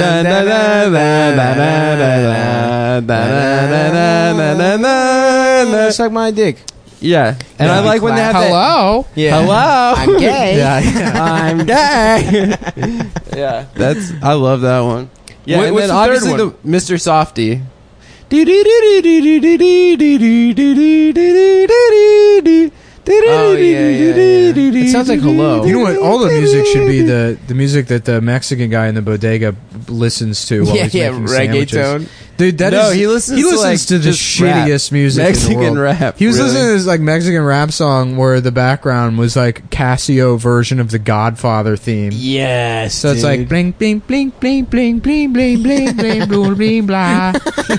Suck my dick. Yeah, and I like when they have hello. Yeah. Hello. I'm gay. I'm gay. Yeah, I love that one. Yeah, and What's then the third obviously one? the Mr. Softy. Oh, yeah. It sounds like hello. You know what? All the music should be the music that the Mexican guy in the bodega listens to while he's making sandwiches. reggaeton. Dude, He listens to the just shittiest music Mexican in the world. rap. He was really. listening to this like Mexican rap song where the background was like Casio version of the Godfather theme. Yes. So it's like bling bling bling bling bling bling bling bling bling bling bling blah.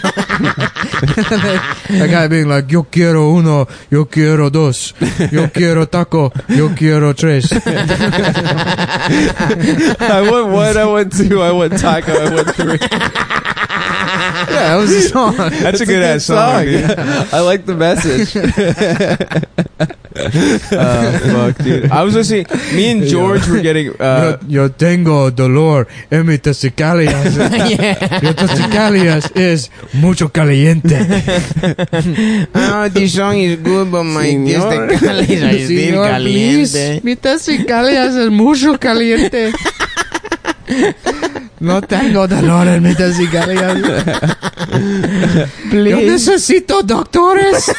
That guy being like, yo quiero uno, yo quiero dos, yo quiero taco, yo quiero tres. I want one, I want two, I want taco, I want three. Yeah, that was the song. That's a good ass song, dude. I like the message. Fuck, dude. I was listening. Me and George were getting. Yo tengo dolor en mi testicalias. Your testicalias is mucho caliente. This song is good, but my testicles are still Señor, please, caliente. mi testicalias es mucho caliente. No tengo dolor en mi testicalias. Yo necesito doctores.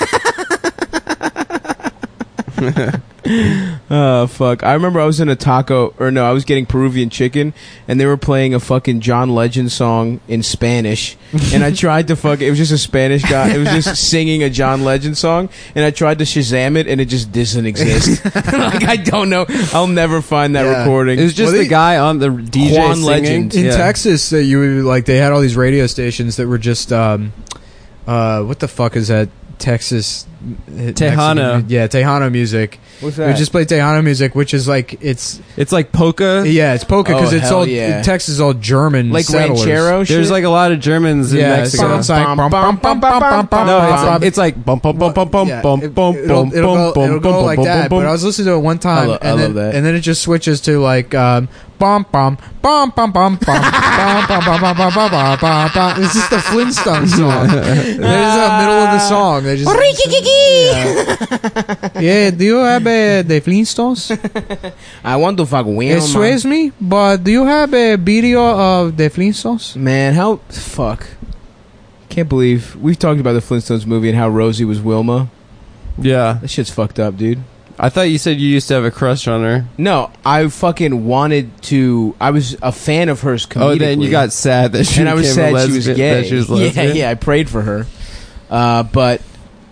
Oh, fuck. I remember I was in a taco, I was getting Peruvian chicken, and they were playing a fucking John Legend song in Spanish. And I tried to it was just a Spanish guy. It was just singing a John Legend song, and I tried to Shazam it, and it just doesn't exist. Like, I don't know. I'll never find that recording. It was just the guy on the DJ Juan singing. Legend. In Texas, you would, like, they had all these radio stations that were just what the fuck is that? Texas Tejano. Tejano music. What's We that? just play Tejano music, which is like it's like polka. yeah, it's polka because Oh, it's hell all yeah. Texas is all German, Like settlers. ranchero shit? There's like a lot of Germans in Mexico. So it's like No, it's like bum bum bum bum bum Yeah, bum it- bum it'll bum go- bum it'll go bum like bum that. bum But I was listening to it one time, I love that. and then it just switches to like bum bum bum bum bum bum bum bum bum bum bum bum. It's just the Flintstones song. There's the middle of the song. They just yeah. Do you have the Flintstones? I want to fuck Wilma. Excuse me, but do you have a video of the Flintstones? Man, fuck. Can't believe we've talked about the Flintstones movie and how Rosie was Wilma. Yeah. That shit's fucked up, dude. I thought you said you used to have a crush on her. No, I fucking wanted to. I was a fan of hers comedically. Oh, then you got sad that she and I was became sad a she was lesbian- gay. that she was Yeah, lesbian. yeah. I prayed for her, but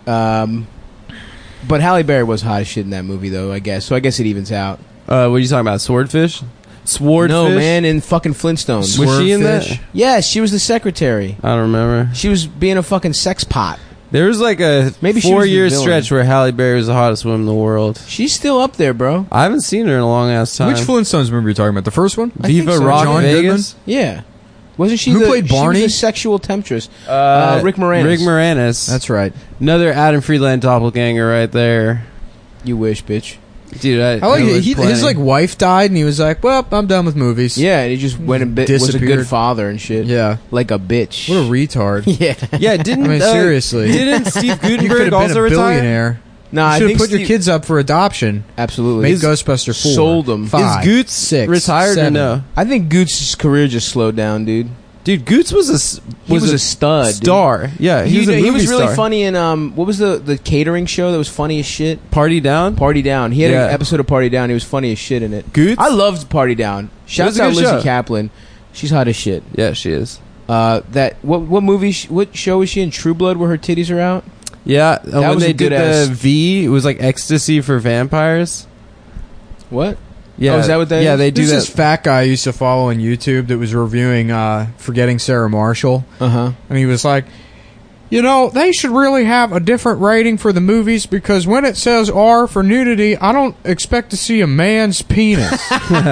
Halle Berry was hot as shit in that movie, though. I guess so. I guess it evens out. What are you talking about? Swordfish? Swordfish? No, man, in fucking Flintstones. Was she in that? Swordfish? Yeah, she was the secretary. I don't remember. She was being a fucking sex pot. There was like a Maybe she was the 4-year villain. stretch where Halle Berry was the hottest woman in the world. She's still up there, bro. I haven't seen her in a long ass time. Which Flintstones movie are you talking about? The first one? I think Viva so. Rock John Vegas? Yeah. Wasn't she Who played Barney? She was the sexual temptress. Rick Moranis. Rick Moranis. That's right. Another Adam Friedland doppelganger right there. You wish, bitch. Dude, I like it. His like wife died, and he was like, "Well, I'm done with movies." Yeah, and he just went and was a Disappeared. good father and shit. yeah. Like a bitch. What a retard. Yeah. Yeah, didn't I mean, seriously. Didn't Steve You could Gutenberg have also been a retire? billionaire. No, You I should think have put your Steve- kids up for adoption. Absolutely. Made Ghostbuster 4. sold 'em. 5, Is Goots 6, retired 7. or no? I think Goots' career just slowed down, dude. Dude, Goots was a stud, star. Dude. Yeah, he was really star. funny in what was the catering show that was funny as shit? Party Down. He had an episode of Party Down. He was funny as shit in it. Goots. I loved Party Down. Shouts out Lizzie Kaplan. She's hot as shit. Yeah, she is. What movie? What show was she in? True Blood, where her titties are out. Yeah, that when was they a good did ass. the V, it was like Ecstasy for Vampires. What? Yeah, is that what that yeah, is? they do There's that. this fat guy I used to follow on YouTube that was reviewing Forgetting Sarah Marshall. Uh-huh. And he was like, you know, they should really have a different rating for the movies because when it says R for nudity, I don't expect to see a man's penis.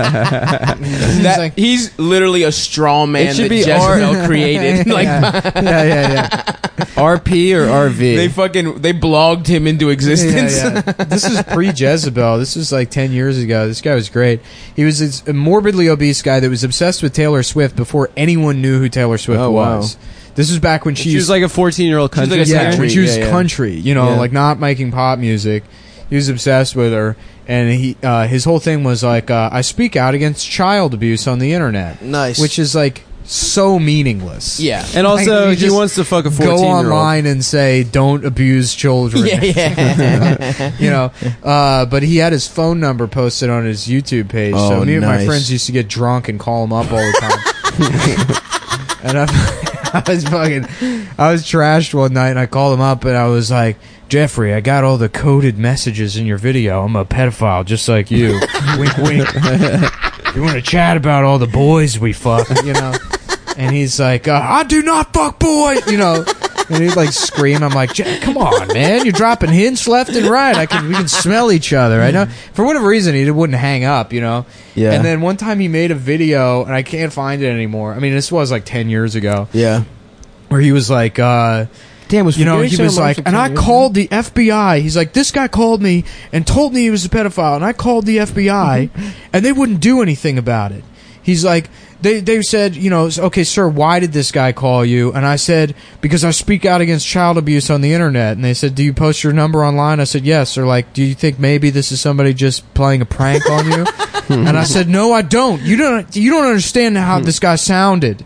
He's literally a straw man It should that be Jezebel created. yeah. RP or RV? They blogged him into existence. Yeah. This is pre-Jezebel. This was like 10 years ago. This guy was great. He was a morbidly obese guy that was obsessed with Taylor Swift before anyone knew who Taylor Swift was. Wow. This was back when she was like a 14-year-old country. When she was country, you know, like not making pop music. He was obsessed with her, and his whole thing was like, I speak out against child abuse on the internet. Nice. Which is like so meaningless. Yeah. And also, he wants to fuck a 14-year-old. Go online and say, don't abuse children. Yeah. You know, but he had his phone number posted on his YouTube page, so me and my friends used to get drunk and call him up all the time. And I was trashed one night, and I called him up, and I was like, Jeffrey, I got all the coded messages in your video. I'm a pedophile just like you. Wink, wink. You want to chat about all the boys we fuck, you know? And he's like, I do not fuck boys, you know? And he'd like scream. I'm like, come on, man. You're dropping hints left and right. We can smell each other. I know. For whatever reason, he wouldn't hang up, you know? Yeah. And then one time he made a video, and I can't find it anymore. I mean, this was like 10 years ago. Yeah. Where he was like, damn, you know, he was like, and I called the FBI. He's like, this guy called me and told me he was a pedophile, and I called the FBI, and they wouldn't do anything about it. He's like, they said, you know, okay, sir, why did this guy call you? And I said, because I speak out against child abuse on the internet. And they said, do you post your number online? I said, yes. They're like, do you think maybe this is somebody just playing a prank on you? And I said, no, I don't. You don't understand how this guy sounded.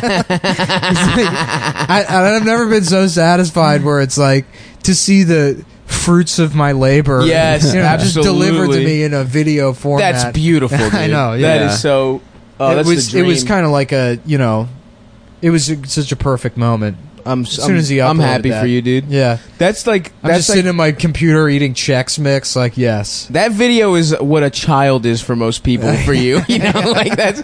I've never been so satisfied where it's like to see the fruits of my labor. Yes, you know, just absolutely. delivered to me in a video format. That's beautiful, dude. I know. Yeah. That is so. That's the dream. It was kind of like a, you know, it was such a perfect moment. As soon as he uploaded I'm happy that. for you, dude. Yeah. That's like I'm just sitting at my computer eating Chex Mix, like, yes. That video is what a child is for most people. For you, you know, like that's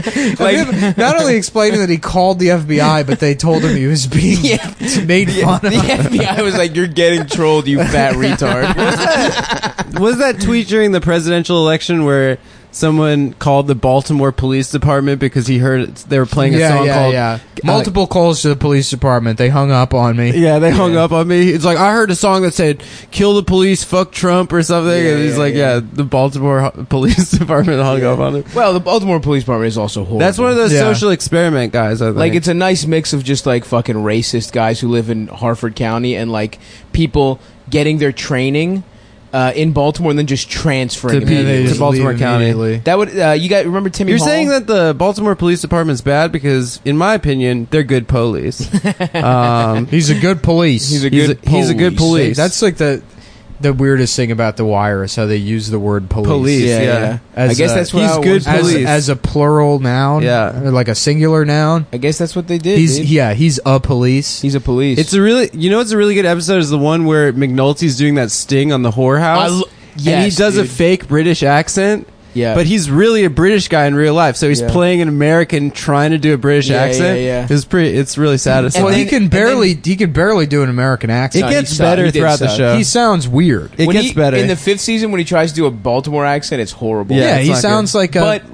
like not only explaining that he called the FBI, but they told him he was being made fun of. The FBI was like, "You're getting trolled, you fat retard." Was that tweet during the presidential election where someone called the Baltimore Police Department because he heard they were playing a song called multiple calls to the police department. They hung up on me. Yeah, they hung up on me. It's like, I heard a song that said "Kill the police, fuck Trump" or something, and he's like, the Baltimore Police Department hung up on him. Well, the Baltimore Police Department is also horrible. That's one of those social experiment guys, I think. Like, it's a nice mix of just like fucking racist guys who live in Harford County and like people getting their training in Baltimore and then just transferring to Baltimore County. That would you guys remember Timmy? You're Hall? saying that the Baltimore Police Department's bad because, in my opinion, they're good police. He's a good police. He's a good police. That's like the weirdest thing about The Wire is how they use the word police. Yeah. I guess that's what he's good police as a plural noun. Yeah, or like a singular noun. I guess that's what they did. He's a police. He's a police. It's a really, it's a really good episode. Is the one where McNulty's doing that sting on the whorehouse, and he does a fake British accent. Yeah, but he's really a British guy in real life, so he's playing an American trying to do a British accent. Yeah. It's really satisfying. Well, he can barely do an American accent. It gets better throughout the show. He sounds weird. It gets better in the 5th season when he tries to do a Baltimore accent. It's horrible. Yeah, he sounds like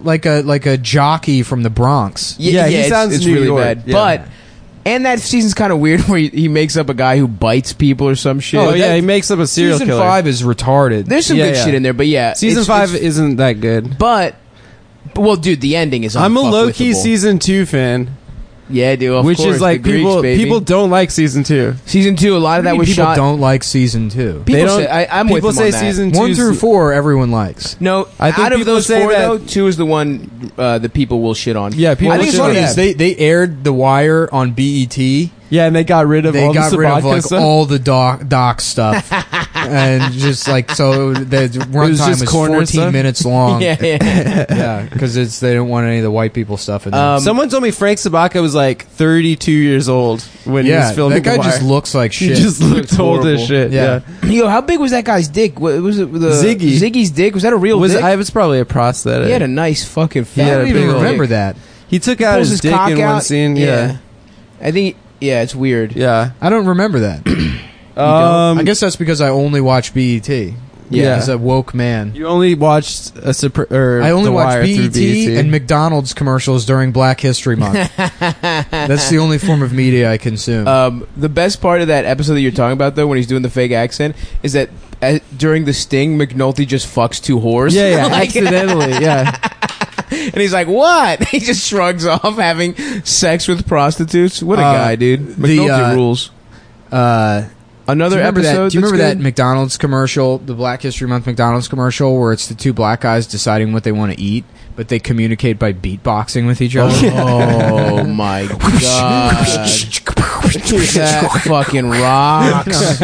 a jockey from the Bronx. Yeah, he sounds it's New really York. bad. Yeah. But and that season's kind of weird where he makes up a guy who bites people or some shit. Oh yeah, he makes up a serial Season killer. 5 is retarded. There's some good shit in there, but Season 5 isn't that good. But well, dude, the ending is. I'm a low-key unfuckwithable. Season 2 fan. Yeah, dude. Which is like people don't like season 2. Season 2, a lot of that was people shot. Don't like season 2. People say, I'm with them on that. Season 2 1 through 4 everyone likes. No, I think out of those 4 that, though, 2 is the one that people will shit on. Yeah, people. I think it's funny is they aired The Wire on BET. Yeah, and they got rid of all the Sabatka stuff. All the doc stuff, and just like so the runtime was 14 stuff? minutes long. yeah, because they don't want any of the white people stuff in there. Someone told me Frank Sabatka was like 32 years old when he was filming. That guy The Wire. just looks like shit. He just looked old as shit. Yeah. Yo, how big was that guy's dick? What was it? Ziggy. Ziggy's dick? Was that a real dick? It was probably a prosthetic. He had a nice fucking fat. I don't even remember that. He took out his dick in one scene. Yeah. I think. Yeah, it's weird. Yeah. I don't remember that. I guess that's because I only watch BET. Yeah. As a woke man. You only watched I only watch BET and McDonald's commercials during Black History Month. That's the only form of media I consume. The best part of that episode that you're talking about, though, when he's doing the fake accent, is that during the sting, McNulty just fucks 2 whores. Yeah, accidentally, yeah. And he's like, what? He just shrugs off having sex with prostitutes. What a guy, dude. McNulty rules. Another episode. Do you remember that McDonald's commercial, the Black History Month McDonald's commercial, where it's the 2 black guys deciding what they want to eat, but they communicate by beatboxing with each other? Oh my god. That fucking rocks.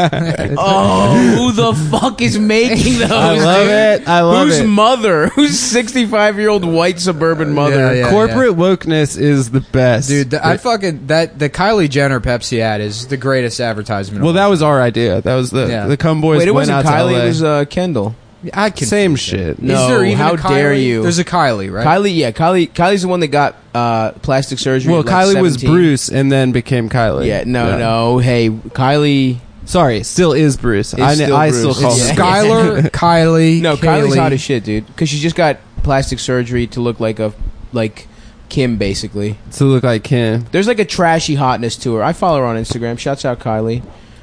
Oh, who the fuck is making those? I love it. I love Whose it. mother? Whose 65-year-old white suburban mother? Yeah, Corporate wokeness is the best. Dude, the Kylie Jenner Pepsi ad is the greatest advertisement. Well, that was our idea. That was the Cum Boys. Wait, it went wasn't out Kylie. To LA. It was Kendall. I can same shit. No, is there even how a Kylie? dare you? There's a Kylie, right? Kylie's the one that got plastic surgery. Well, at like Kylie 17. was Bruce and then became Kylie. Yeah, no. Hey, Kylie. Sorry, still is Bruce. I still call it's her Skylar, Kylie. No, Kaylee. Kylie's hot as shit, dude. Because she just got plastic surgery to look like Kim, basically. to look like Kim. There's like a trashy hotness to her. I follow her on Instagram. Shouts out Kylie.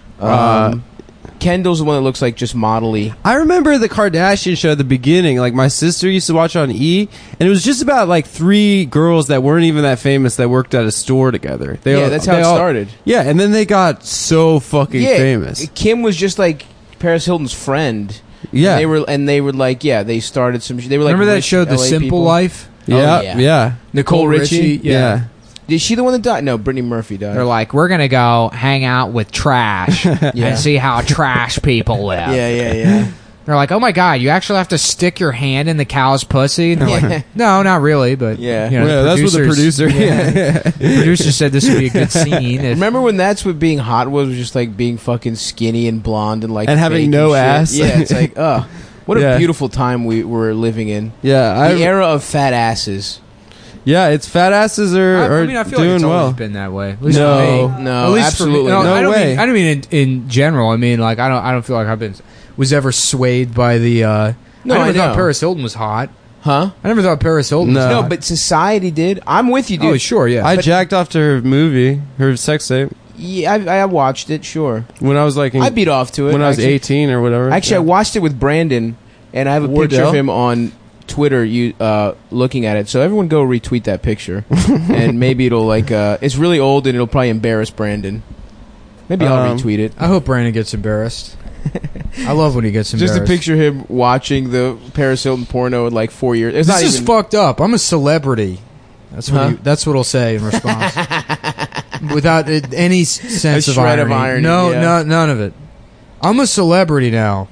Kendall's the one that looks like just modelly. I remember the Kardashian show at the beginning. Like, my sister used to watch on E, and it was just about like 3 girls that weren't even that famous that worked at a store together. That's how it started. Yeah, and then they got so fucking famous. Kim was just like Paris Hilton's friend. Yeah, and they were like, they started some. They were like, remember that rich show, The LA Simple people. Life? Yeah. Nicole Richie. Yeah. Is she the one that died? No, Brittany Murphy died. They're like, we're going to go hang out with trash and see how trash people live. Yeah. They're like, oh my God, you actually have to stick your hand in the cow's pussy? And they're like, no, not really, but yeah. You know, Yeah, that's what the producer. The producer said this would be a good scene. Remember when that's what being hot was just like being fucking skinny and blonde and like and having no ass? Yeah, it's like, what a beautiful time we were living in. Yeah, the era of fat asses. Yeah, it's fat asses are I feel doing like it's well. always been that way. At least No, for me. no, At least absolutely for me. not. I don't way. mean, I don't mean in general. I mean, like, I don't feel like was ever swayed by the. I never thought Paris Hilton was hot. Huh? I never thought Paris Hilton was hot. No, but society did. I'm with you, dude. Oh, sure, yeah. I jacked off to her movie, her sex tape. Yeah, I watched it. Sure. When I was like, I beat off to it when I was 18 or whatever. Actually, I watched it with Brandon, and I have a picture of him on Twitter. Looking at it, so everyone go retweet that picture, and maybe it'll it's really old and it'll probably embarrass Brandon. Maybe I'll retweet it. I hope Brandon gets embarrassed. I love when he gets embarrassed. Just to picture him watching the Paris Hilton porno in like 4 years. This is fucked up. I'm a celebrity. That's what that's what he'll say in response, without any sense of shred irony. of irony. No, yeah. none of it. I'm a celebrity now.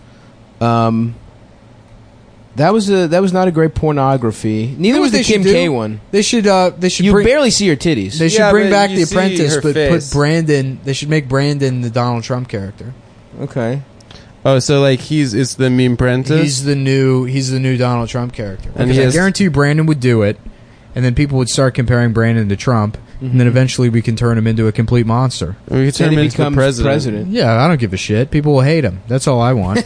That was not a great pornography. Neither was the Kim K one. They should You barely see her titties. They should bring back you The see Apprentice, her but face. put Brandon. They should make Brandon the Donald Trump character. Okay. Oh, so like it's the meme apprentice. He's the new Donald Trump character. And Because I guarantee you Brandon would do it, and then people would start comparing Brandon to Trump, and then eventually we can turn him into a complete monster. We could turn Then him he into the becomes president. Yeah, I don't give a shit. People will hate him. That's all I want.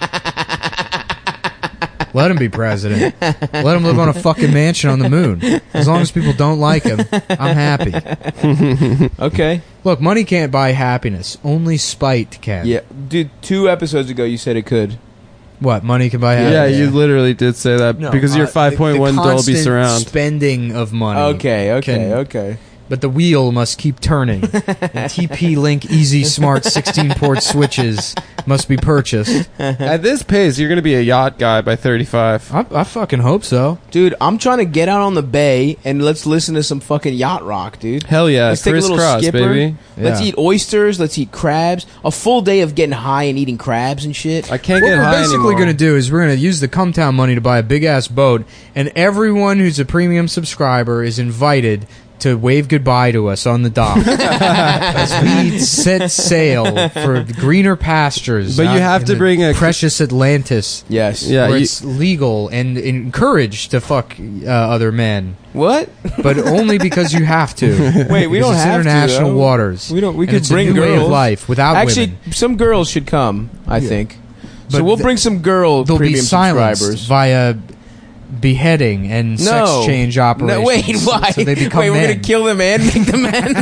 Let him be president. Let him live on a fucking mansion on the moon. As long as people don't like him, I'm happy. Okay. Look, money can't buy happiness. Only spite can. Yeah, dude. 2 episodes ago, you said it could. What? Money can buy happiness? Yeah, you literally did say that No, because you're 5.1 the Dolby constant surround. spending of money. Okay. but the wheel must keep turning. And TP-Link Easy Smart 16-port switches must be purchased. At this pace, you're going to be a yacht guy by 35. I fucking hope so. Dude, I'm trying to get out on the bay and let's listen to some fucking yacht rock, dude. Hell yeah. Let's take a little Crisscross, skipper. baby. Let's eat oysters. Let's eat crabs. A full day of getting high and eating crabs and shit. I can't What get we're high basically anymore. going to do is we're going to use the Cumtown money to buy a big-ass boat, and everyone who's a premium subscriber is invited to wave goodbye to us on the dock as we set sail for greener pastures. But you out have in to the bring a- precious Atlantis, Yes. Yeah. where you- it's legal and encouraged to fuck other men, What? but only because you have to. Wait, we Because don't it's have to, international though. waters. We don't. We And could it's bring a new way girls. of life without Actually, women. some girls should come. I think. So But we'll bring some girl They'll be premium silenced subscribers. via beheading and sex change operations. No, wait, why? So they become wait, we're men. gonna kill them and make them men.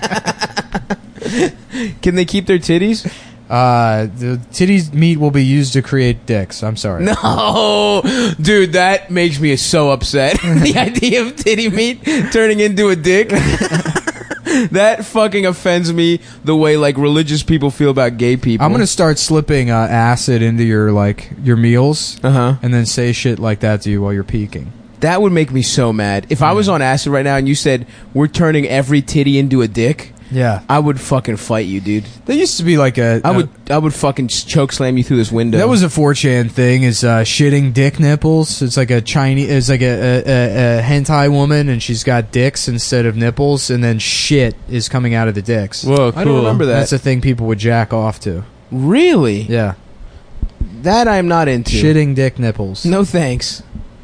Can they keep their titties? The titties meat will be used to create dicks. I'm sorry. No, dude, that makes me so upset. The idea of titty meat turning into a dick. That fucking offends me the way like religious people feel about gay people. I'm gonna start slipping acid into your meals, and then say shit like that to you while you're peeking. That would make me so mad. If I was on acid right now and you said we're turning every titty into a dick, Yeah, I would fucking fight you, dude. there used to be like I would fucking choke slam you through this window. That was a 4chan thing. Is shitting dick nipples? It's like a Chinese. It's like a hentai woman, and she's got dicks instead of nipples, and then shit is coming out of the dicks. Whoa, cool. I don't remember that. That's a thing people would jack off to. Really? Yeah, That I'm not into. shitting dick nipples. No thanks.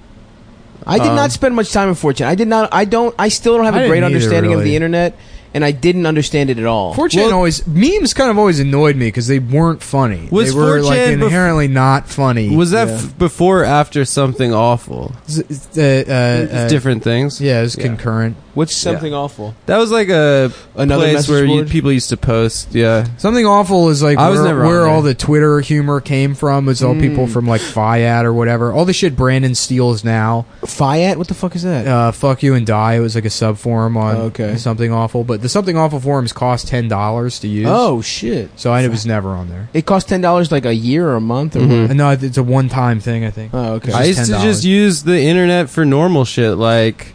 I did not spend much time in 4chan. I did not. I still don't have I a didn't great either, understanding of really. the internet, and I didn't understand it at all. 4chan memes kind of always annoyed me because they weren't funny. Was they were 4chan like inherently not funny. Was that before or after something awful? Different things. Yeah, it was concurrent. What's something awful? That was like Another place message where board? people used to post. Yeah. Something awful is like I was never on where there. all the Twitter humor came from. It's all people from like Fiat or whatever. All the shit Brandon steals now. Fiat? What the fuck is that? Fuck You and Die. It was like a sub forum on Okay. Something Awful. But the Something Awful forums cost $10 to use. Oh shit! So I was never on there. It cost $10 like a year or a month or what? No, it's a one-time thing, I think. Oh okay. It's I used just to $10. just use the internet for normal shit like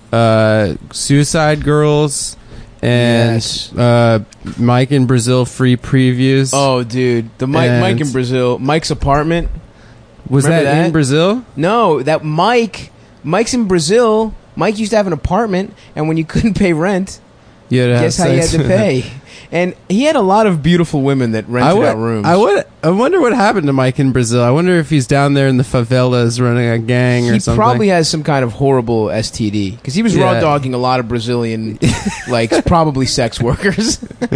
Suicide Girls and Yes. Mike in Brazil free previews. Oh dude, the Mike in Brazil, Mike's apartment. was that, remember that? in Brazil? No, that Mike's in Brazil. Mike used to have an apartment, and when you couldn't pay rent, Yeah. guess how you had to pay. And he had a lot of beautiful women that rented out rooms. I wonder what happened to Mike in Brazil. I wonder if he's down there in the favelas running a gang or He something. probably has some kind of horrible STD because he was raw dogging a lot of Brazilian, like probably sex workers.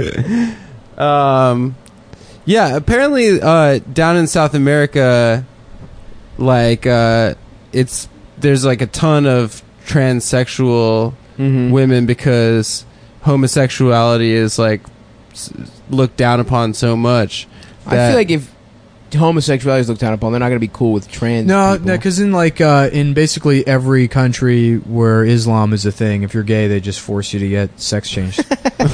Yeah, apparently down in South America, like there's like a ton of transsexual women because homosexuality is like looked down upon so much. I feel like if homosexuality is looked down upon, they're not going to be cool with trans. No, people. because in in basically every country where Islam is a thing, if you're gay, they just force you to get sex changed.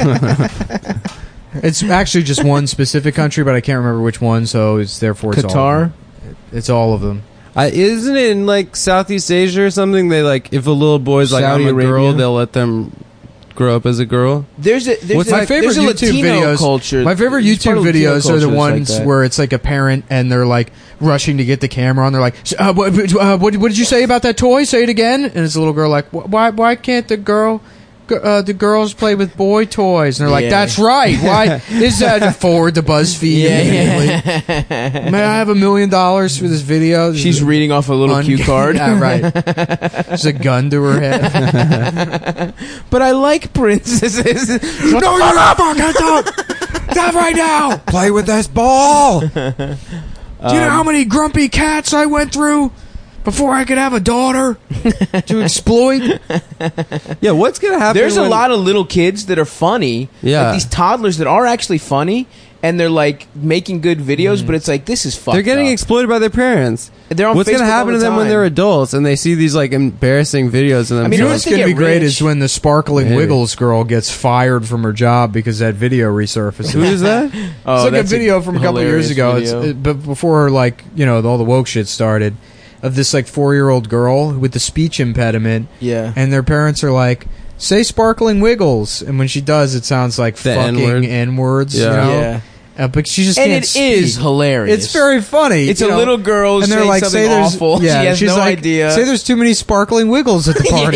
It's actually just one specific country, but I can't remember which one. So it's therefore it's all of Qatar. them. It's all of them. Isn't it in like Southeast Asia or something? They like if a little boy's like Saudi I'm a girl, Arabia? they'll let them grow up as a girl. There's My favorite YouTube Latino videos. culture. My favorite There's part YouTube of Latino videos are the culture that's like ones that. where it's like a parent and they're like rushing to get the camera on. They're like, "What did you say about that toy? Say it again." And it's a little girl like, "Why can't the girls play with boy toys?" And they're like, Yeah. "That's right. Why is that?" Forward to BuzzFeed immediately. May I have $1 million for this video? She's reading off a little cue card. Yeah, right. There's a gun to her head. But I like princesses. No, you're not fucking talk. Stop right now. Play with this ball. Do you know how many grumpy cats I went through before I could have a daughter to exploit? Yeah, what's gonna happen? There's a lot of little kids that are funny. Yeah. Like these toddlers that are actually funny, and they're like making good videos, but it's like this is fucked. They're getting up. exploited by their parents. They're on What's going to Facebook happen all to the them when time. they're adults and they see these like embarrassing videos of them? I mean, You know unless what's going to they be get great rich. is when the Sparkling Maybe. Wiggles girl gets fired from her job because that video resurfaces. Who is that? Oh, It's like a that's video from a couple hilarious years ago. video. But before, like, you know, all the woke shit started, of this like 4-year-old girl with the speech impediment, Yeah. and their parents are like, "Say Sparkling Wiggles," and when she does, it sounds like The fucking N-word. N-words. Yeah. You know? Yeah. But she just And can't it is speak. hilarious. It's very funny. It's you a know? little girl and they're saying like, something "Say there's awful. yeah." She has she's no like, idea. "Say there's too many Sparkling Wiggles at the party."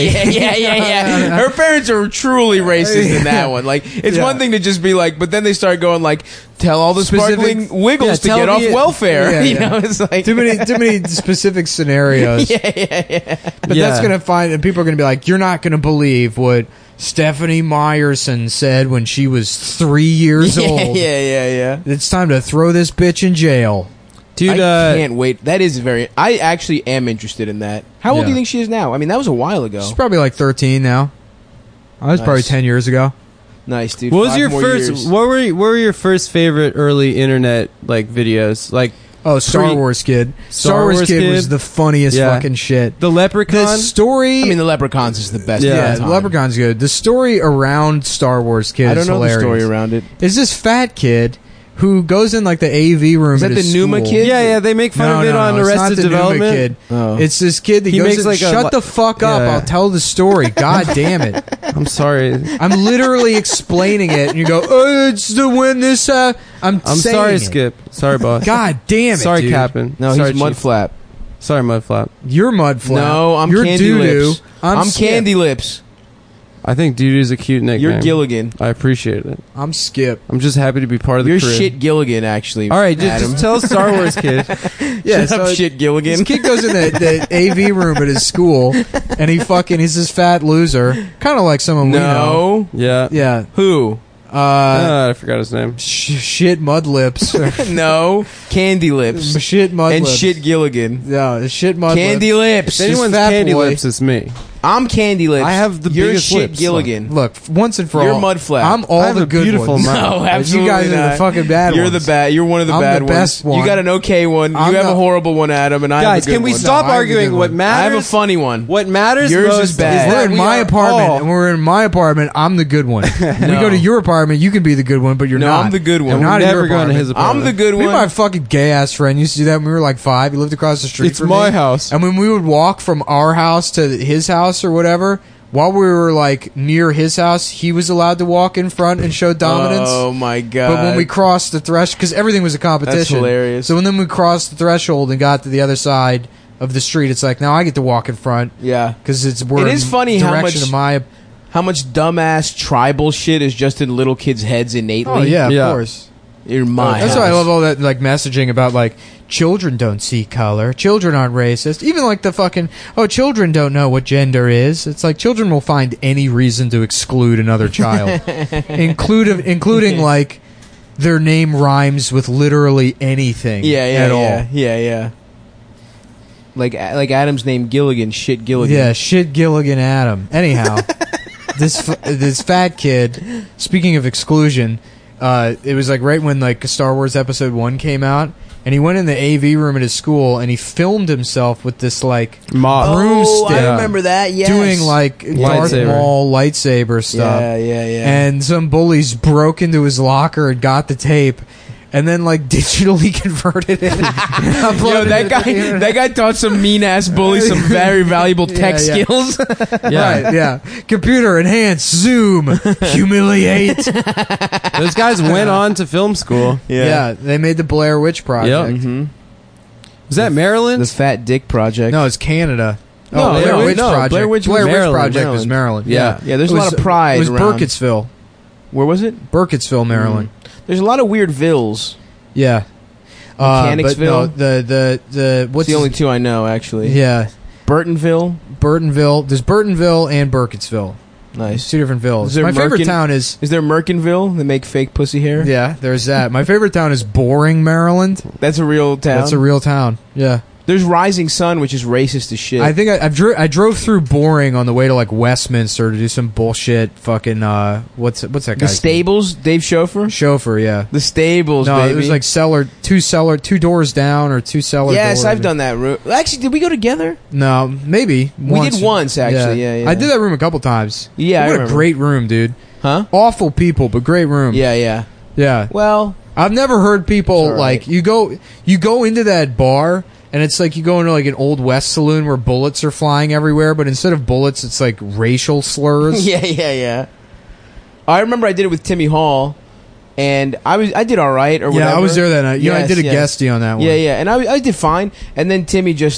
yeah. Her parents are truly racist in that one. Like, it's Yeah. one thing to just be like, but then they start going like, tell all the Specific- sparkling wiggles to tell get off me- welfare. Yeah, you yeah. know, it's like too many specific scenarios. yeah. But Yeah. that's gonna find, and people are gonna be like, "You're not gonna believe what Stephanie Meyerson said when she was 3 years old. Yeah. It's time to throw this bitch in jail." Dude, I can't wait. That is very. I actually am interested in that. How old Yeah. do you think she is now? I mean, that was a while ago. She's probably like 13 now. That was probably Nice. 10 years ago. Nice, dude. what was 5 your more first? years. What were your first favorite early internet like videos? Like Oh, Star Pre- Wars Kid. Star Star Wars Wars Kid Kid. was the funniest Yeah. fucking shit. the Leprechaun. The story. I mean, the Leprechauns is the best. Yeah. of yeah, all the time. Leprechaun's good. The story around Star Wars Kid I don't is know hilarious. the story around it. Is this fat kid who goes in like the AV room Is that at his the Numa school. kid? yeah, they make fun No, of it no, on no, it's not Arrested the Numa Development. kid. Oh. It's this kid that He goes makes in, like a shut li- the fuck up. Yeah. I'll tell the story. God damn it. I'm sorry. I'm literally explaining it, and you go, "Oh, it's the when this." I'm I'm saying sorry, it. Skip. Sorry, boss. God damn it. Sorry, dude. Captain. No, sorry, he's Chief. Mudflap. Sorry, Mudflap. You're Mudflap. No, I'm You're Candy doo-doo. Lips. I'm Skip. Candy Lips. I think Dude's a cute nickname. You're Gilligan. I appreciate it. I'm Skip. I'm just happy to be part of the You're crew. shit Gilligan, actually. All right, Adam. just tell Star Wars Kid. Yeah, Shut up, so shit this Gilligan. kid goes in the AV room at his school, and he's this fat loser, kind of like someone we know. No. Yeah. Yeah. Who? I forgot his name. Shit mud lips. No. Candy Lips. Shit mud And lips. shit Gilligan. No, shit mud Candy lips. Lips. If anyone's fat Candy boy. Lips, it's me. I'm Candy Lips. I have the You're biggest shit lips. Gilligan. Look, once and for You're all, Mudflap. I'm all I have the a good beautiful ones. mouth. No, absolutely You guys are not. the fucking bad You're ones. the bad. You're one of the I'm bad the ones. best one. You got an okay one. You I'm have a the- horrible one, Adam, and I have Guys, a good can we one. stop No, I have a arguing? good What one. matters? I have a funny one. What matters Yours most is bad. is We're that in we my are apartment, all- and we're in my apartment. I'm the good one. We go to your apartment. You can be the good one, but you're No, not. I'm the good one. And And we're we're not at never your going to his apartment. apartment. I'm the good Me and one. my fucking gay ass friend used to do that when we were like 5. He lived across the street It's from my me. house. And when we would walk from our house to his house or whatever, while we were like near his house, he was allowed to walk in front and show dominance. Oh my god! But when we crossed the threshold, because everything was a competition. That's hilarious. So when then we crossed the threshold and got to the other side of the street, it's like, now I get to walk in front yeah, because It we're is in funny how direction much- of my. how much dumbass tribal shit is just in little kids' heads innately. Oh yeah, of Yeah. course. in my That's house. why I love all that like messaging about like children don't see color, children aren't racist. Even like the fucking children don't know what gender is. It's like children will find any reason to exclude another child, including like their name rhymes with literally anything. at all. Yeah. Like Adam's name Gilligan, shit Gilligan. Yeah, shit Gilligan Adam. Anyhow, this fat kid. Speaking of exclusion, it was like right when like Star Wars Episode 1 came out, and he went in the AV room at his school and he filmed himself with this like Mob. broomstick. I remember that. Yes. doing like Darth Lightsaber. Maul lightsaber stuff. Yeah. And some bullies broke into his locker and got the tape. And then, like, digitally converted it. Yo, that guy taught some mean ass bully some very valuable tech Yeah, yeah. skills. Yeah. Right, yeah. Computer, enhance, zoom, humiliate. Those guys went on to film school. Yeah, they made the Blair Witch Project. Yep. Was that Maryland? The Fat Dick Project. No, it's Canada. No, Blair no, Witch no, Project. Blair Witch was Blair Witch Maryland. Project was Maryland. Yeah. There's It a lot of pride It was around. Burkittsville. Where was it? Burkittsville, Maryland. There's a lot of weird vills. Yeah. Mechanicsville? But no, the what's It's the only two I know, actually. Yeah. Burtonville. Burtonville. There's Burtonville and Burkittsville. It's Nice. two different villas. Is there My favorite Merkin? town is Is there Merkinville? They make fake pussy hair? yeah. There's that. My favorite town is Boring, Maryland. That's a real town. That's a real town. Yeah. There's Rising Sun, which is racist as shit. I think I drove through Boring on the way to like Westminster to do some bullshit. Fucking what's that guy? The Stables, Dave Chauffeur. Chauffeur, yeah. The Stables, no, baby. it was like two doors down or two cellar. Yes, doors. I've done that room. Actually, did we go together? No, maybe we did once. Actually, yeah. I did that room a couple times. Yeah, what a great room, dude. Huh? Awful people, but great room. Yeah. Well, I've never heard people like you go into that bar. And it's like you go into like an Old West saloon where bullets are flying everywhere, but instead of bullets, it's like racial slurs. Yeah. I remember I did it with Timmy Hall, and I did all right or whatever. Yeah, I was there that night. Yes, I did a guestie on that one. Yeah, and I did fine. And then Timmy just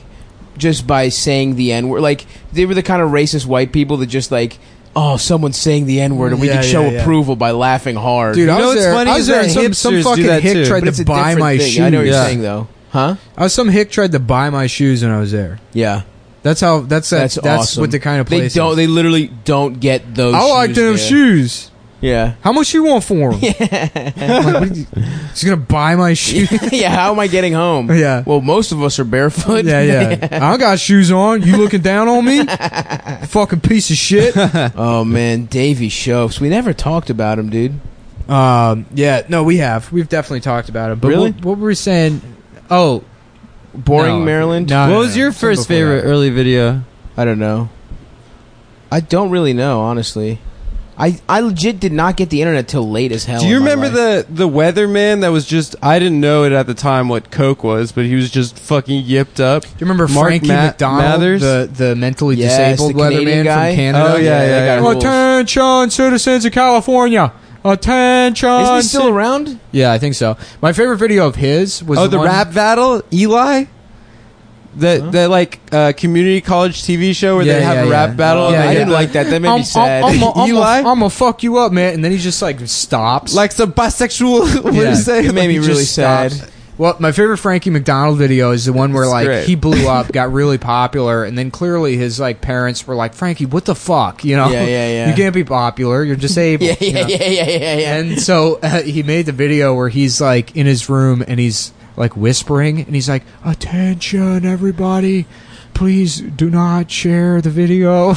by saying the N-word, like they were the kind of racist white people that just like, oh, someone's saying the N-word and we can show approval by laughing hard. Dude, I was there and some fucking hick tried to buy my shoes. I know what you're saying though. Huh? Some hick tried to buy my shoes when I was there. Yeah. That's awesome. What the kind of place They literally don't get those I like them shoes. Yeah. How much you want for them? Yeah. He's going to buy my shoes? Yeah, how am I getting home? Yeah. Well, most of us are barefoot. Yeah. I got shoes on. You looking down on me? Fucking piece of shit. Oh, man. Davey Shoaffs. We never talked about him, dude. Yeah. No, we have. We've definitely talked about him. But really? What were we saying? Oh, Boring Maryland. What was your first favorite early video? I don't know. I don't really know, honestly. I legit did not get the internet till late as hell. Do you remember the weatherman that was just? I didn't know it at the time what Coke was, but he was just fucking yipped up. Do you remember Frankie McDonald, the mentally disabled weatherman guy from Canada? Oh yeah. Attention, citizens of California. Attention! Isn't he still around? Yeah, I think so. My favorite video of his was the rap battle, Eli. That like community college TV show where they have a rap battle. Yeah, I didn't like that. That made me sad. Eli, I'm gonna fuck you up, man. And then he just like stops, like some bisexual. What do you say? It made me really sad. Well, my favorite Frankie McDonald video is the one where like great. He blew up, got really popular, and then clearly his like parents were like, "Frankie, what the fuck?" You know, yeah. You can't be popular. You're disabled. Yeah. And so he made the video where he's like in his room and he's like whispering and he's like, "Attention, everybody. Please do not share the video."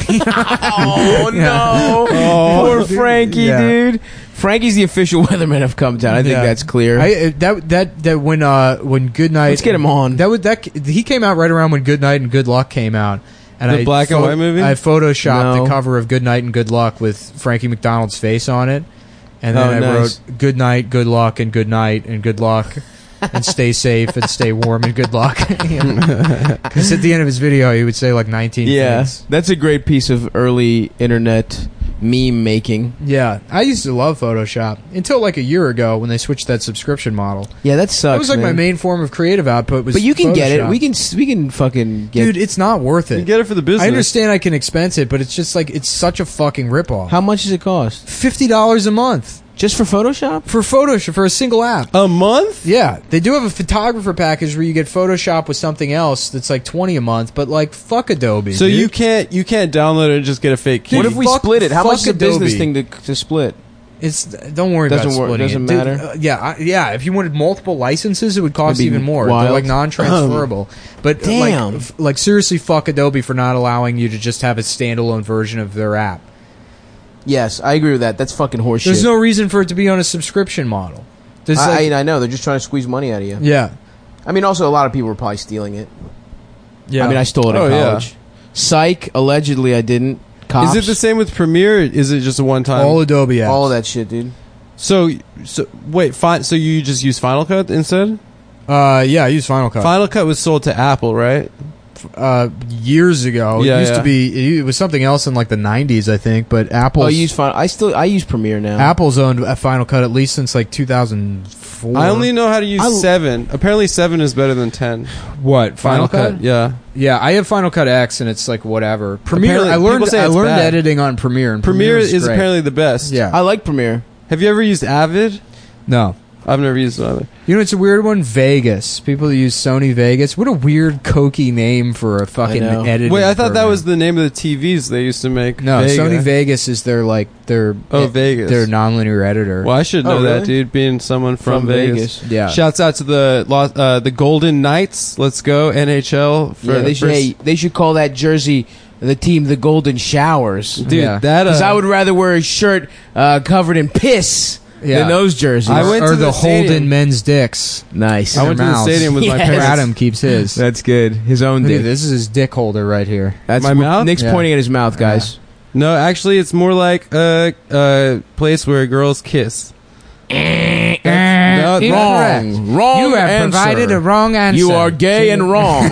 Oh no! Poor Frankie, dude. Frankie's the official weatherman of Cumtown. I think that's clear. That when Goodnight. Let's get him on. He came out right around when Goodnight and Good Luck came out. And the black and white movie. I photoshopped the cover of Goodnight and Good Luck with Frankie McDonald's face on it, and then I wrote Good Night, Good Luck, and Good Night and Good Luck. And stay safe and stay warm and good luck. Because at the end of his video, he would say like 19 things. That's a great piece of early internet meme making. Yeah, I used to love Photoshop until like a year ago when they switched that subscription model. Yeah, that sucks. It was like my main form of creative output. But you can Photoshop. get it. We can fucking get. Dude, it's not worth it. You can get it for the business. I understand I can expense it, but it's just like it's such a fucking ripoff. How much does it cost? $50 a month. Just for Photoshop? For Photoshop, for a single app. A month? Yeah. They do have a photographer package where you get Photoshop with something else that's like $20 a month, but like fuck Adobe. So dude. you can't download it and just get a fake key. What if we split it? How much is a business thing to split? Don't worry about splitting it. Doesn't matter. Yeah. If you wanted multiple licenses, it would cost even more. Wild. They're like non-transferable. But damn, like seriously, fuck Adobe for not allowing you to just have a standalone version of their app. Yes, I agree with that. That's fucking horseshit. There's no reason for it to be on a subscription model. I know. They're just trying to squeeze money out of you. Yeah. I mean, also, a lot of people were probably stealing it. Yeah. I mean, I stole it in college. Yeah. Psych, allegedly, I didn't. Cops. Is it the same with Premiere? Or is it just a one-time? All Adobe apps. All of that shit, dude. So wait, so you just use Final Cut instead? Yeah, I use Final Cut. Final Cut was sold to Apple, right? Years ago. It used to be. It was something else in like the 90s, I think. But Apple. I use Premiere now. Apple's owned Final Cut at least since like 2004. I only know how to use 7. Apparently 7 is better than 10. What? Final Cut? Yeah. Yeah, I have Final Cut X, and it's like whatever. Premiere. Apparently, I learned editing on Premiere, and Premiere is great. apparently the best. Yeah, I like Premiere. Have you ever used Avid? No. I've never used it either. You know, it's a weird one. Vegas. People that use Sony Vegas. What a weird, cokey name for a fucking editing. Wait, I thought that program. was the name of the TVs they used to make. No, Vega. Sony Vegas is their Vegas. their nonlinear editor. Well, I should know really? that, dude. Being someone from Vegas. Yeah. Shouts out to the Golden Knights. Let's go NHL. Yeah, they should call that jersey the team the Golden Showers. Dude, Yeah. that Because I would rather wear a shirt covered in piss than those jerseys. I went or to the the stadium. Holden men's dicks. Nice. I went to the mouths. stadium with my Yes. parents. Adam keeps his. That's good. His own Look at dick. this is his dick holder right here. That's My mouth? Nick's Yeah. pointing at his mouth, guys. No, actually, it's more like a place where girls kiss. No, Wrong. Wrong You have answer. provided a wrong answer. You are gay and wrong.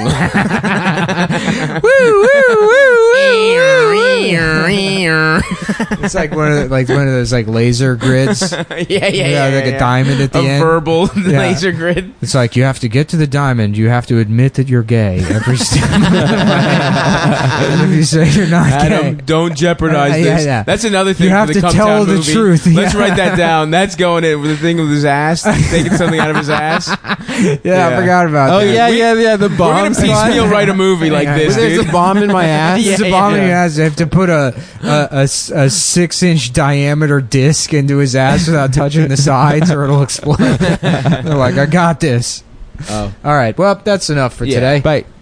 It's like one of those like laser grids. yeah. Like a diamond at the end. verbal Yeah. laser grid. It's like you have to get to the diamond. You have to admit that you're gay every step. And if you say you're not Adam, gay, don't jeopardize Yeah, this. yeah. That's another thing. You for have the to Come tell Town the movie. truth. Let's Yeah. write that down. That's going in with the thing with his ass, taking something out of his ass. yeah, I forgot about Oh that. yeah, the We're bomb. gonna piecemeal write a movie like this, There's dude. a bomb in my ass. It's a bomb in your ass. They have to put a 6-inch diameter disc into his ass without touching the sides, or it'll explode. They're like, I got this. Oh. All right. Well, that's enough for Yeah. today. Bye.